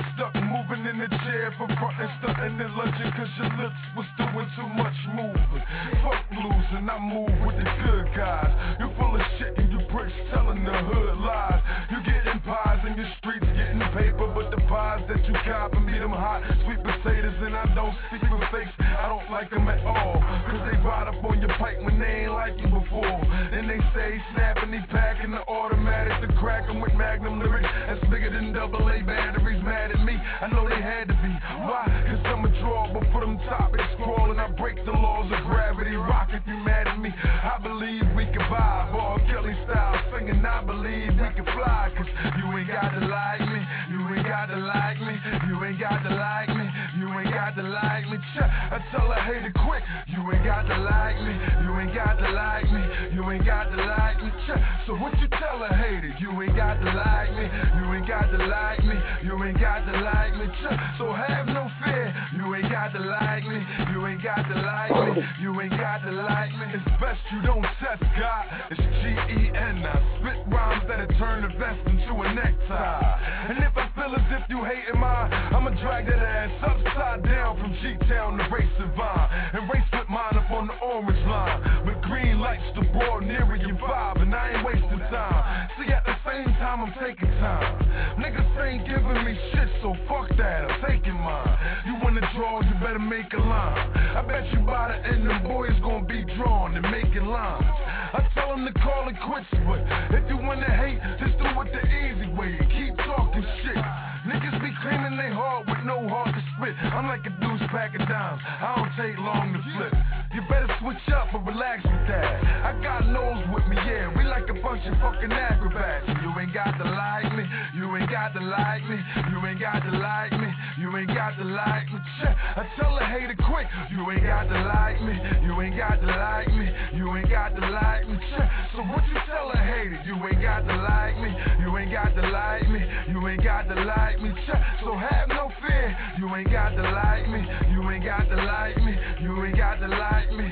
moving in the chair from front and stunting and lunching, cause your lips was doing too much moving. Fuck losing, I move with the good guys. You full of shit and you bricks telling the hood lies. You getting pies in your streets, getting paper, but the pies that you cop and beat them hot, sweet potatoes, and I don't speak with fakes. I don't like them at all, cause they ride up on your pipe when they ain't like you before. Then they say snapping, they packing the automatic to crack them with Magnum lyrics that's bigger than AA batteries. Mad at me, I know they had to be. Why? Cause I'm a draw, but for them topics scrolling, I break the laws of gravity. Rock if you mad at me, I believe we can vibe. All Kelly style singing, I believe we can fly. Cause you ain't got to like me, you ain't got to like me, you ain't got to like me, you ain't got to like me. I tell her hate it quick, you ain't got to like me, you ain't got to like me, you ain't got to like me. So what you tell her hate it, you ain't got to like me, you ain't got to like me, you ain't got to like me. So have no fear, you ain't got to like me, you ain't got to like me, you ain't got to like me. It's best you don't test God, it's G-E-N. I spit rhymes that'll turn the vest into a necktie. And if I feel as if you hating mine, I'ma drag that ass upside down from G-Town to Race Savine, and race with mine up on the orange line. With green lights to broad nearer your vibe, and I ain't wasting time. See, at the same time I'm taking time. Niggas ain't giving me shit, so fuck that, I'm taking mine. You wanna draw, you better make a line. I bet you by the end them boys gonna be drawn and making lines. I tell them to call it quits, but if you wanna hate, just do it the easy way and keep talking shit. Niggas be claiming they hard with no heart to spit. I'm like a deuce pack of dimes, I don't take long to flip. You better switch up or relax with that. I got nose with me, yeah, we like a bunch of fucking acrobats. You ain't got to like me, you ain't got to like me, you ain't got to like me, you ain't got to like me. I tell her hate it quick, you ain't got to like me, you ain't got to like me, you ain't got to like me. So what you tell her hate it, you ain't got to like me, you ain't got to like me, you ain't got to like me. So have no fear, you ain't got to like me, you ain't got to like me, you ain't got to like me.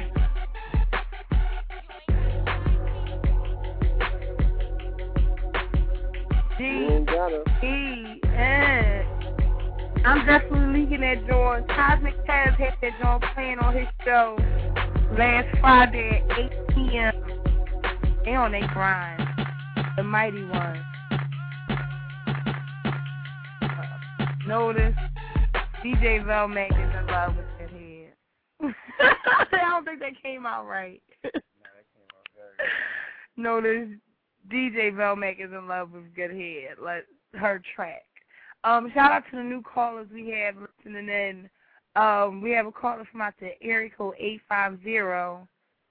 I'm definitely leaking that joint. Cosmic Taz had that joint playing on his show last Friday at 8 p.m. They on their grind. The Mighty Ones. Notice DJ Velmac is in love with that head. I don't think that came out right. Notice DJ Velmac is in love with good head. Like her track. Shout out to the new callers we have listening in. We have a caller from out there, area code 850.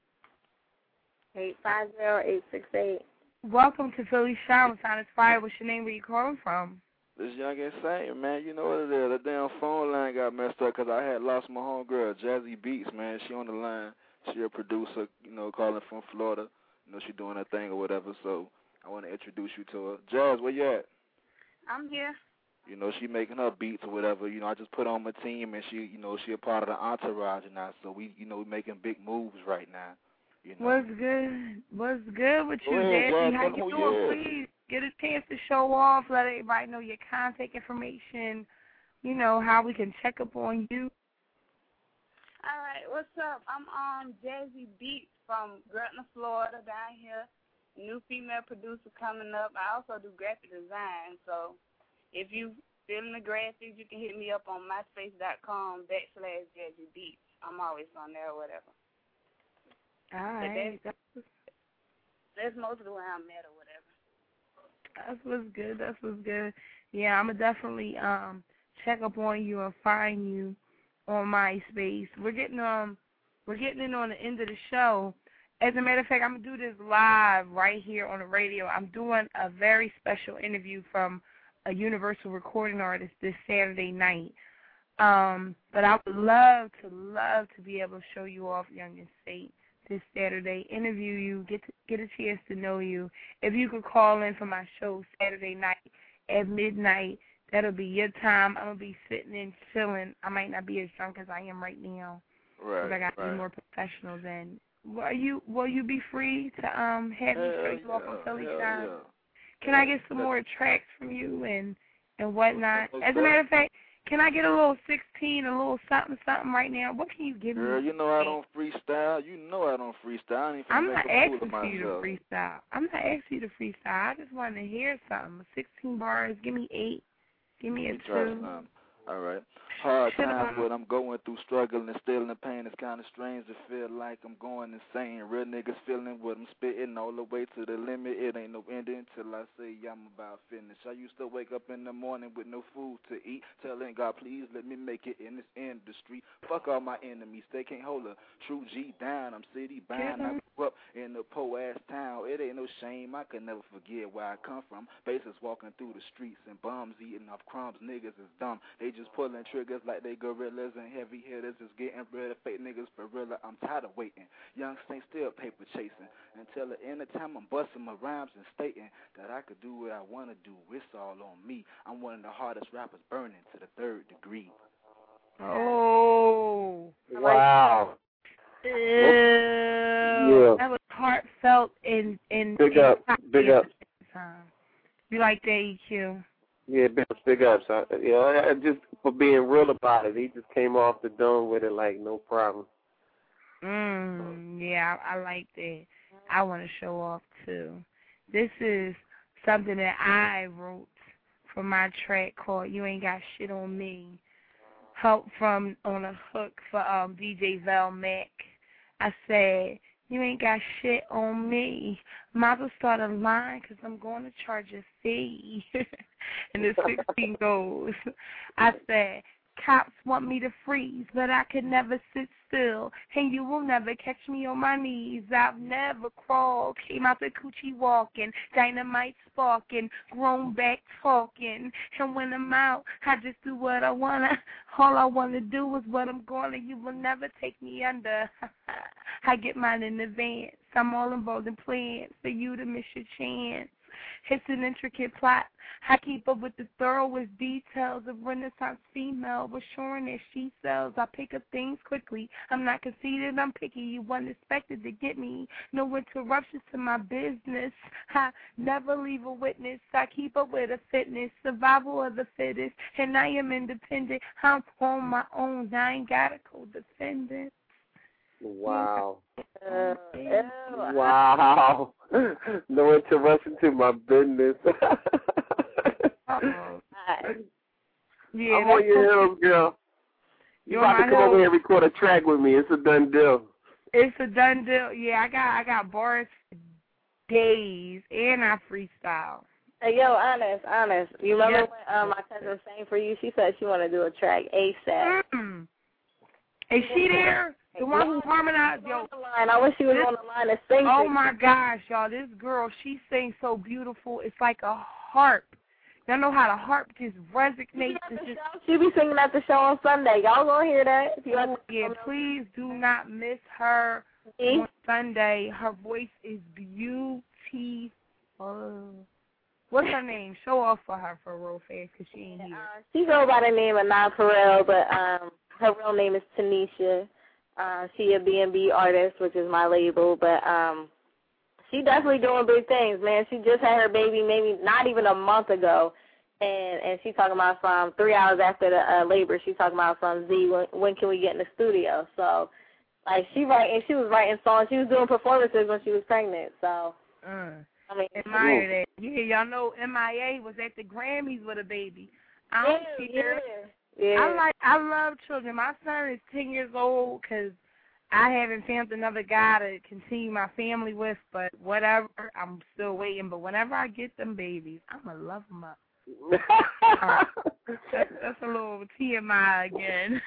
850-868. Welcome to Philly Shine with Honest Fire. What's your name? Where you calling from? This young insane, man. You know what it is. The damn phone line got messed up because I had lost my homegirl, Jazzy Beats, man. She on the line. She a producer, you know, calling from Florida. You know, she doing her thing or whatever, so I want to introduce you to her. Jazz, where you at? I'm here. You know, she making her beats or whatever. You know, I just put on my team, and she, you know, she a part of the entourage and now. So we, you know, we making big moves right now. You know. What's good? What's good with you, Jazzy? How you doing? Please get a chance to show off. Let everybody know your contact information. You know how we can check up on you. All right, what's up? I'm Jazzy Beats from Gretna, Florida, down here. New female producer coming up. I also do graphic design, so if you feeling the graphics, you can hit me up on myspace.com/Jazzy Beats. I'm always on there or whatever. All right. That's mostly where I'm at or whatever. That's what's good. That's what's good. Yeah, I'm going to definitely check up on you and find you on MySpace. We're getting in on the end of the show. As a matter of fact, I'm going to do this live right here on the radio. I'm doing a very special interview from a Universal recording artist this Saturday night. But I would love to be able to show you off Young and Saint this Saturday, interview you, get a chance to know you. If you could call in for my show Saturday night at midnight, that'll be your time. I'm going to be sitting and chilling. I might not be as drunk as I am right now. Right. Because I got to be more professional then. Will you be free to have me show you off on Philly Shine? Yeah. Can I get some more tracks from you and whatnot? As a matter of fact, Can I get a little 16, a little something right now? What can you give me? Girl, you know I don't freestyle. You know I don't freestyle. I'm not asking for you to freestyle. I'm not asking you to freestyle. I just want to hear something. 16 bars. Give me 8. Give me a 2. All right. Hard times what I'm going through, struggling and still in the pain. It's kind of strange to feel like I'm going insane. Real niggas feeling what I'm spitting all the way to the limit. It ain't no ending till I say I'm about finished. I used to wake up in the morning with no food to eat, telling God, please let me make it in this industry. Fuck all my enemies, they can't hold a true G down. I'm city bound. I grew up in a po-ass town. It ain't no shame, I could never forget where I come from. Bases walking through the streets and bums eating off crumbs. Niggas is dumb. They just pulling triggers like they gorillas, and heavy hitters is getting rid of fake niggas for real. I'm tired of waiting. Young saints still paper chasing until the end of time. I'm busting my rhymes and stating that I could do what I want to do. It's all on me. I'm one of the hardest rappers burning to the 3rd degree. Oh, wow. Yeah. That was heartfelt and big up. You like that, EQ? Yeah, big up. So, just for being real about it, he just came off the dome with it like no problem. Yeah, I like that. I want to show off too. This is something that I wrote for my track called "You Ain't Got Shit on Me." Help from on a hook for DJ Val Mac. I said, you ain't got shit on me. Might as well start a line because I'm going to charge a fee. And the 16 goes. I said, cops want me to freeze, but I could never sit still. And you will never catch me on my knees. I've never crawled. Came out the coochie walking. Dynamite sparking. Grown back talking. And when I'm out, I just do what I want to. All I want to do is what I'm going to. You will never take me under. I get mine in advance. I'm all involved in plans for you to miss your chance. It's an intricate plot. I keep up with the thoroughest details of Renaissance female, assuring that she sells. I pick up things quickly. I'm not conceited, I'm picky. You weren't expected to get me. No interruptions to my business. I never leave a witness. I keep up with a fitness, survival of the fittest, and I am independent. I'm on my own. I ain't got a co-defendant. Wow. Wow. No interruption to my business. Yeah, I'm on your heels, girl. You about to come over here and record a track with me. It's a done deal. It's a done deal. Yeah, I got bars for days, and I freestyle. Hey, yo, honest. You remember when my cousin sang for you? She said she want to do a track ASAP. Is she there? The one who harmonized, yo. I wish she was on the line to sing. Oh my gosh, y'all! This girl, she sings so beautiful. It's like a harp. Y'all know how the harp just resonates. She be singing at the show on Sunday. Y'all gonna hear that? Yeah, please do not miss her on Sunday. Her voice is beautiful. What's her name? Show off for her for real fast, because she ain't here. She goes by the name of Nine Perel, but her real name is Tanisha. She a B&B artist, which is my label, but she definitely doing big things, man. She just had her baby maybe not even a month ago, and she talking about from 3 hours after the labor, she's talking about from Z, when can we get in the studio? So, like, she was writing songs. She was doing performances when she was pregnant, so. I mean, admire that. Yeah, y'all know MIA was at the Grammys with a baby. I don't care. Yeah. I love children. My son is 10 years old because I haven't found another guy to continue my family with, but whatever, I'm still waiting. But whenever I get them babies, I'm going to love them up. That's a little TMI again.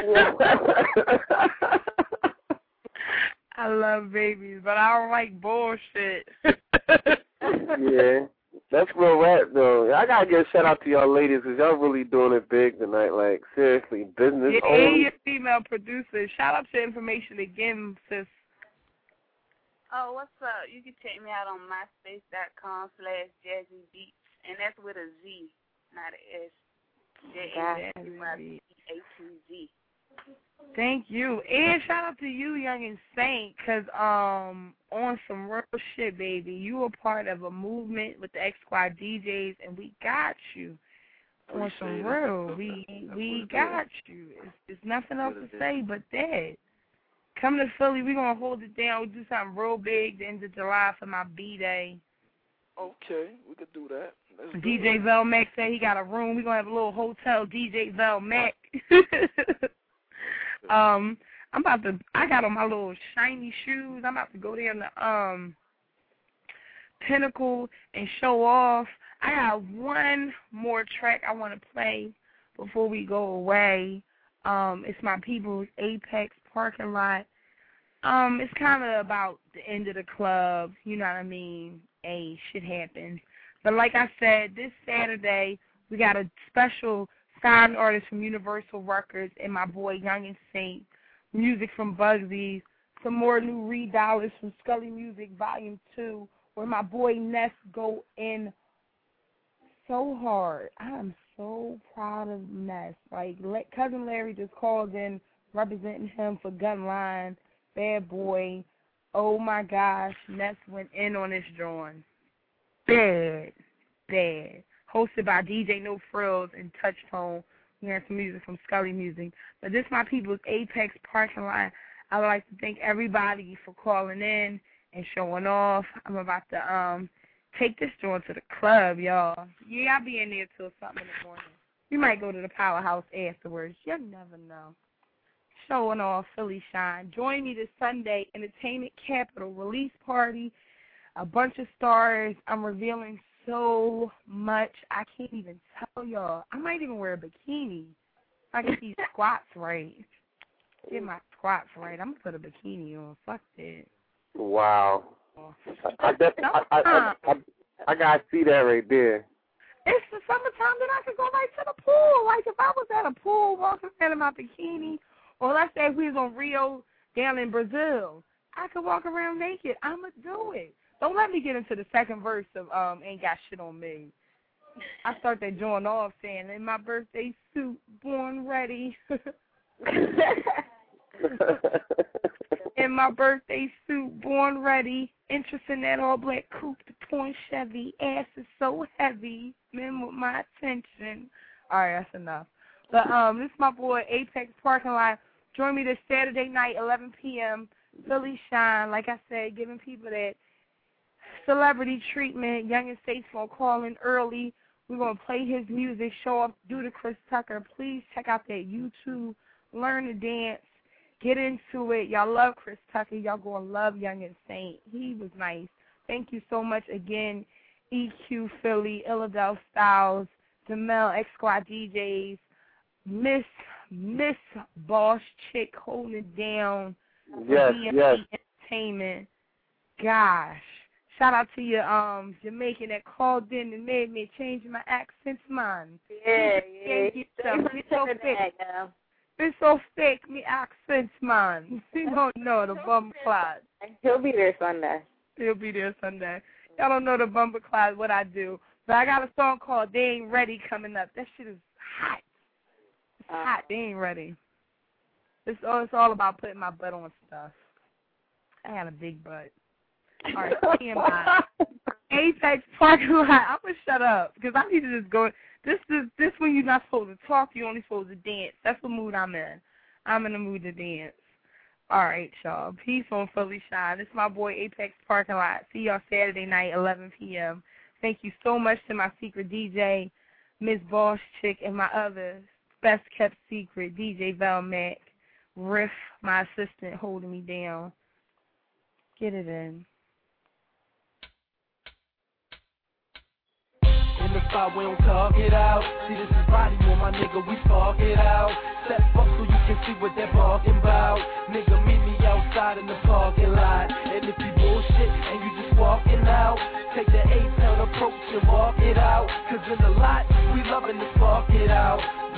I love babies, but I don't like bullshit. Yeah. That's real rap, though. I gotta give a shout out to y'all ladies, because y'all really doing it big tonight. Like, seriously, business yeah, only. And your female producer. Shout out to information again, sis. Oh, what's up? You can check me out on myspace.com/jazzybeats, and that's with a Z, not an S. JAZZY. Thank you. And shout out to you, Young and Saint, because on some real shit, baby, you were part of a movement with the X Squad DJs, and we got you. On some real, we got you. It's nothing else to say but that. Come to Philly, we gonna hold it down. We do something real big the end of July for my B-Day. Okay, we could do that. DJ Velmac said he got a room. We gonna have a little hotel. DJ Velmac. I got on my little shiny shoes. I'm about to go there in the Pinnacle and show off. I got one more track I want to play before we go away. It's my people's Apex parking lot. It's kind of about the end of the club. You know what I mean? Hey, shit happens. But like I said, this Saturday we got a special signed artist from Universal Records and my boy Young and Saint. Music from Bugsy's. Some more new $3 from Scully Music Volume 2, where my boy Ness go in so hard. I am so proud of Ness. Like, Cousin Larry just called in representing him for Gunline. Bad boy. Oh, my gosh. Ness went in on this drawing. Bad. Hosted by DJ No Frills and Touch Tone. We had some music from Scully Music. But this is my people's Apex parking lot. I would like to thank everybody for calling in and showing off. I'm about to take this joint to the club, y'all. Yeah, I'll be in there till something in the morning. We might go to the Powerhouse afterwards. You never know. Showing off Philly Shine. Join me this Sunday, Entertainment Capital release party. A bunch of stars. I'm revealing so much. I can't even tell y'all. I might even wear a bikini. I get these squats right. Get my squats right. I'm going to put a bikini on. Fuck that. Wow. I got to see that right there. It's the summertime that I could go right to the pool. Like, if I was at a pool walking around in my bikini, or let's say if we was on Rio down in Brazil, I could walk around naked. I'm going to do it. Don't let me get into the second verse of Ain't Got Shit on Me. I start that joint off saying, in my birthday suit, born ready. In my birthday suit, born ready. Interest in that all-black coupe, the torn Chevy. Ass is so heavy. Men with my attention. All right, that's enough. But this is my boy, Apex Parking Lot. Join me this Saturday night, 11 p.m. Philly Shine. Like I said, giving people that celebrity treatment. Young and State's going to call in early. We're going to play his music, show off, do the Chris Tucker. Please check out that YouTube. Learn to dance. Get into it. Y'all love Chris Tucker. Y'all going to love Young and Saint. He was nice. Thank you so much again, EQ Philly, Illidale Styles, Jamel, X Squad DJs, Miss Boss Chick holding it down. Yes. Entertainment. Gosh. Shout out to you, Jamaican that called in and made me change my accent, man. Yeah. It's so thick. It's so thick, me accent, man. You don't know the bum clod. He'll be there Sunday. Y'all don't know the bumper cloud, what I do. But I got a song called They Ain't Ready coming up. That shit is hot. It's hot. They ain't ready. It's all about putting my butt on stuff. I had a big butt. All right, TMI. Apex parking lot. I'm going to shut up because I need to just go. This when you're not supposed to talk, you're only supposed to dance. That's the mood I'm in. I'm in the mood to dance. All right, y'all. Peace on Philly Shine. This is my boy Apex Parking Lot. See y'all Saturday night, 11 p.m. Thank you so much to my secret DJ, Miss Boss Chick, and my other best-kept secret, DJ Velmac. Riff, my assistant, holding me down. Get it in. In the spot, we don't talk it out. See, this is body on my nigga, we spark it out. Step up so you can see what they're talking about. Nigga, meet me outside in the parking lot. And if you bullshit and you just walking out, take the A-town approach and walk it out. Cause in the lot, we loving to spark it out.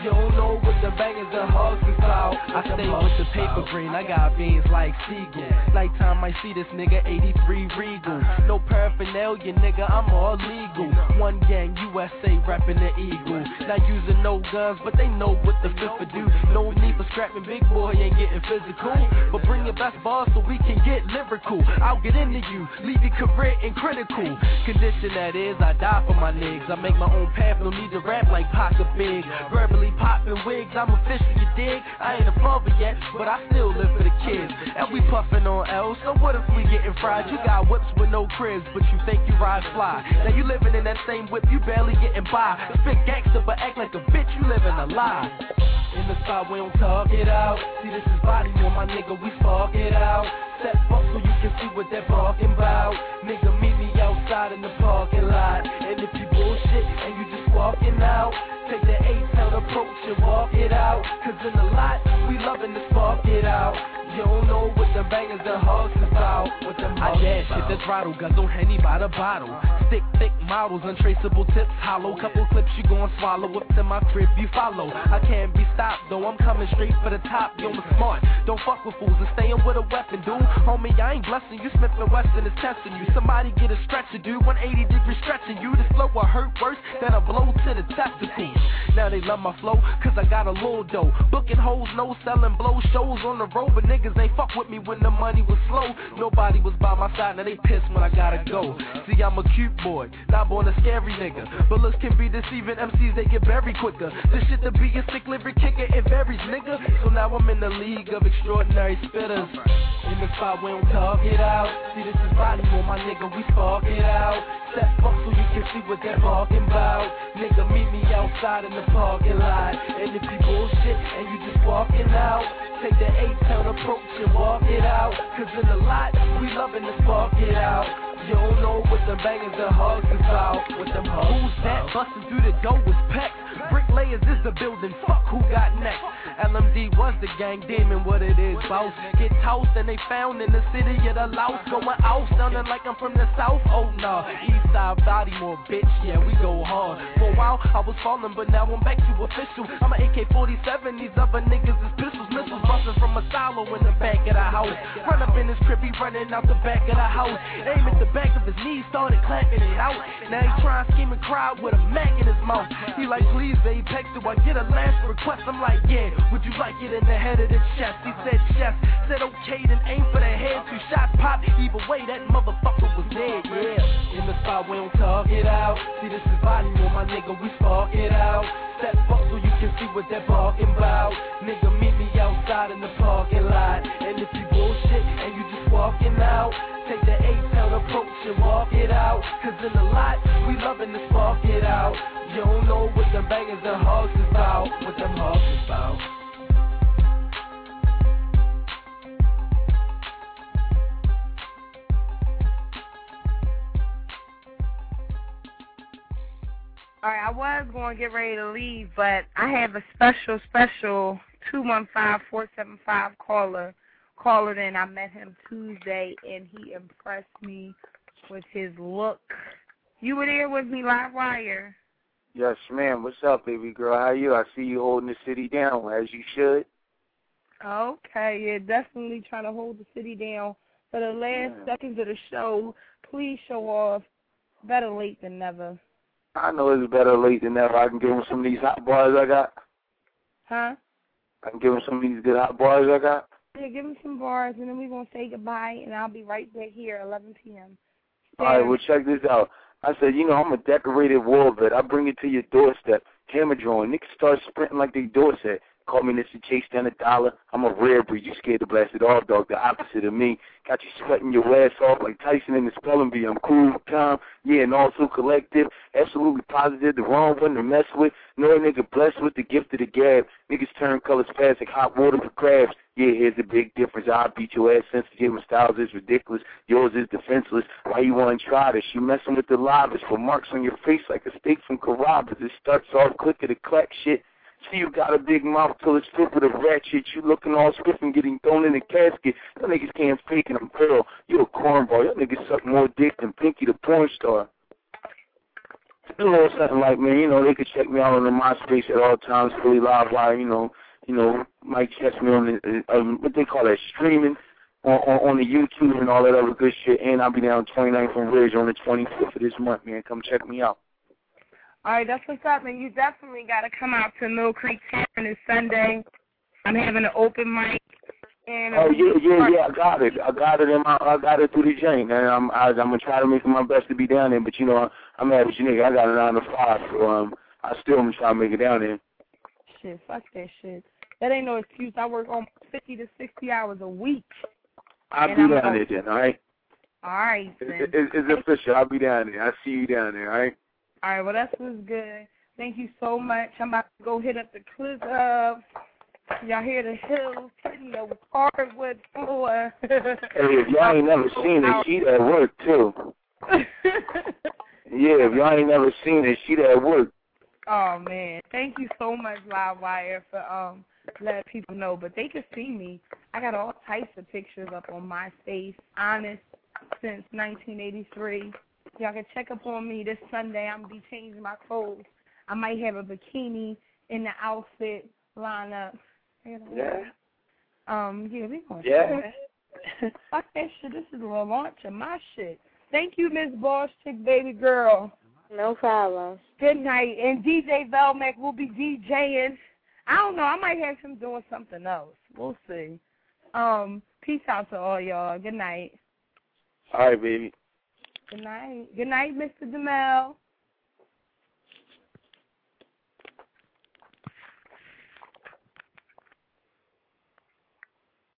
You don't know what the bangers and hugs is about. I stay with the paper green, I got beans like Seagull. Nighttime I see this nigga 83 Regal. No paraphernalia, nigga, I'm all legal. One gang, USA, reppin' the Eagle. Not using no guns, but they know what the fifth would do. No need for scrapping, big boy ain't getting physical. But bring your best bars so we can get lyrical. I'll get into you, leave your career in critical condition, that is, I die for my niggas. I make my own path, no need to rap like Pocket Big. Verbally popping wigs, I'm official, you dig? I ain't a father yet, but I still live for the kids. And we puffin' on L, so what if we getting fried? You got whips with no cribs, but you think you ride fly. Now you living in that same whip, you barely getting by. Spit gangster, but act like a bitch, you living a lie. In the spot, we don't talk it out. See, this is body on my nigga, we spark it out. Step up so you can see what they're talking about. Nigga, meet me outside in the parking lot. And if you bullshit and you just walking out, take the 8-town approach and walk it out. Cause in the lot, we loving to spark it out. You don't know what the bangers and hugs is about. What them I dash shit that's throttle, guzzle Henny by the bottle. Stick, thick models, untraceable tips, hollow. Couple clips you gon' swallow, whips in my crib you follow. I can't be stopped though, I'm coming straight for the top. Yo, I'm smart, don't fuck with fools and staying with a weapon, dude. Homie, I ain't blessing you, Smith & Wesson is testing you. Somebody get a stretcher, dude, 180 degree stretching you. This flow will hurt worse than a blow to the testicles. Now they love my flow, cause I got a little dough. Booking hoes, no selling, blow shows on the road, but niggas ain't fuck with me when the money was slow. Nobody was by my side, now they pissed when I gotta go. See, I'm a cute boy, not born a scary nigga. But looks can be deceiving, MCs they get buried quicker. This shit to be a sick lyric kicker, it varies, nigga. So now I'm in the league of extraordinary spitters. In the spot, we don't talk it out. See, this is body on my nigga, we spark it out. Step up so you can see what they're talking about. Nigga, meet me outside in the parking lot. And if you bullshit and you just walking out, take the 8-town approach and walk it out. Cause in the lot, we loving to spark it out. You don't know what the bangers and hugs is about. What them hugs who's that? Busting through the door with pecs. Bricklayers is the building, fuck who got next. LMD was the gang, demon what it is, boss. Get tossed and they found in the city of the Laos. Going out, sounding like I'm from the south. Oh nah, east side Baltimore, bitch, yeah, we go hard. For a while I was falling, but now I'm back to official. I'm an AK-47, these other niggas is pistols. Missiles busting from a silo in the back of the house. Run up in his crib, he running out the back of the house. Aim at the back of his knees, started clapping it out. Now he trying to scheme and cry with a Mac in his mouth. He like, please, babe, text, do I get a last request? I'm like, yeah, would you like it in the head of the chest? He said, chest. Said, okay, then aim for the head. 2 shots pop, either way, that motherfucker was dead, yeah. In the spot, we don't talk it out. See, this is body on my nigga, we spark it out. Step up so you can see what they're talking about. Nigga, meet me outside in the parking lot. And if you bullshit and you just walking out, take the 8-town approach and walk it out. Cause in the lot, we loving to spark it out. You don't know what them bangers and hugs is about. What them hugs is about. Alright, I was going to get ready to leave, but I have a special 215-475 caller in. I met him Tuesday, and he impressed me with his look. You were there with me, Live Wire. Yes, ma'am. What's up, baby girl? How are you? I see you holding the city down, as you should. Okay, yeah, definitely trying to hold the city down. For the last seconds of the show, please show off. Better late than never. I know it's better late than never. I can give him some of these hot bars I got. Huh? I can give him some of these good hot bars I got. Yeah, give him some bars, and then we're going to say goodbye, and I'll be right back here at 11 p.m. All right, well, check this out. I said, you know, I'm a decorated war vet. I bring it to your doorstep. Hammer drawing. Niggas start sprinting like they Dorset. Call me Mr. Chase down $1. I'm a rare breed. You scared to blast it off, dog. The opposite of me. Got you sweating your ass off like Tyson in the spelling bee. I'm cool, calm, yeah, and also collective. Absolutely positive. The wrong one to mess with. No nigga blessed with the gift of the gab. Niggas turn colors fast like hot water for crabs. Yeah, here's the big difference. I'll beat your ass sensitive. My styles is ridiculous. Yours is defenseless. Why you want to try this? You messing with the lobbers for marks on your face like a steak from Carrabba's. It starts off quicker to clack shit. See, you got a big mouth till it's filled with a ratchet. You looking all stiff and getting thrown in a casket. Y'all niggas can't fake it. I'm pearl. You a cornball. Y'all niggas suck more dick than Pinky the porn star. a little something like, man, you know, they could check me out on the MySpace at all times, Philly Livewire, you know, might catch me on the, what they call that, streaming on the YouTube and all that other good shit, and I'll be down 29th and Ridge on the 25th of this month, man. Come check me out. All right, that's what's up, and you definitely got to come out to Mill Creek Tavern this Sunday. I'm having an open mic. And yeah, I got it. I got it through the jank, and I'm gonna try to make my best to be down there. But you know, I'm an average nigga. I got a 9 to 5, so I still am trying to make it down there. Shit, fuck that shit. That ain't no excuse. I work almost 50 to 60 hours a week. I'll be down there then, all right? All right, then. It's official. I'll be down there. I'll see you down there, all right? All right, well, that's what's good. Thank you so much. I'm about to go hit up the club. Y'all hear the hills hitting the hardwood floor. Hey, if y'all ain't never seen it, she at work, too. Yeah, if y'all ain't never seen it, she at work. Oh, man. Thank you so much, Livewire, for letting people know. But they can see me. I got all types of pictures up on MySpace, honest, since 1983. Y'all can check up on me this Sunday. I'm going to be changing my clothes. I might have a bikini in the outfit lineup. Yeah. Yeah, we going to fuck that shit. This is the launch of my shit. Thank you, Miss Boss Chick, baby girl. No problem. Good night. And DJ Velmac will be DJing. I don't know. I might have him doing something else. We'll see. Peace out to all y'all. Good night. All right, baby. Good night. Good night, Mr. DeMel.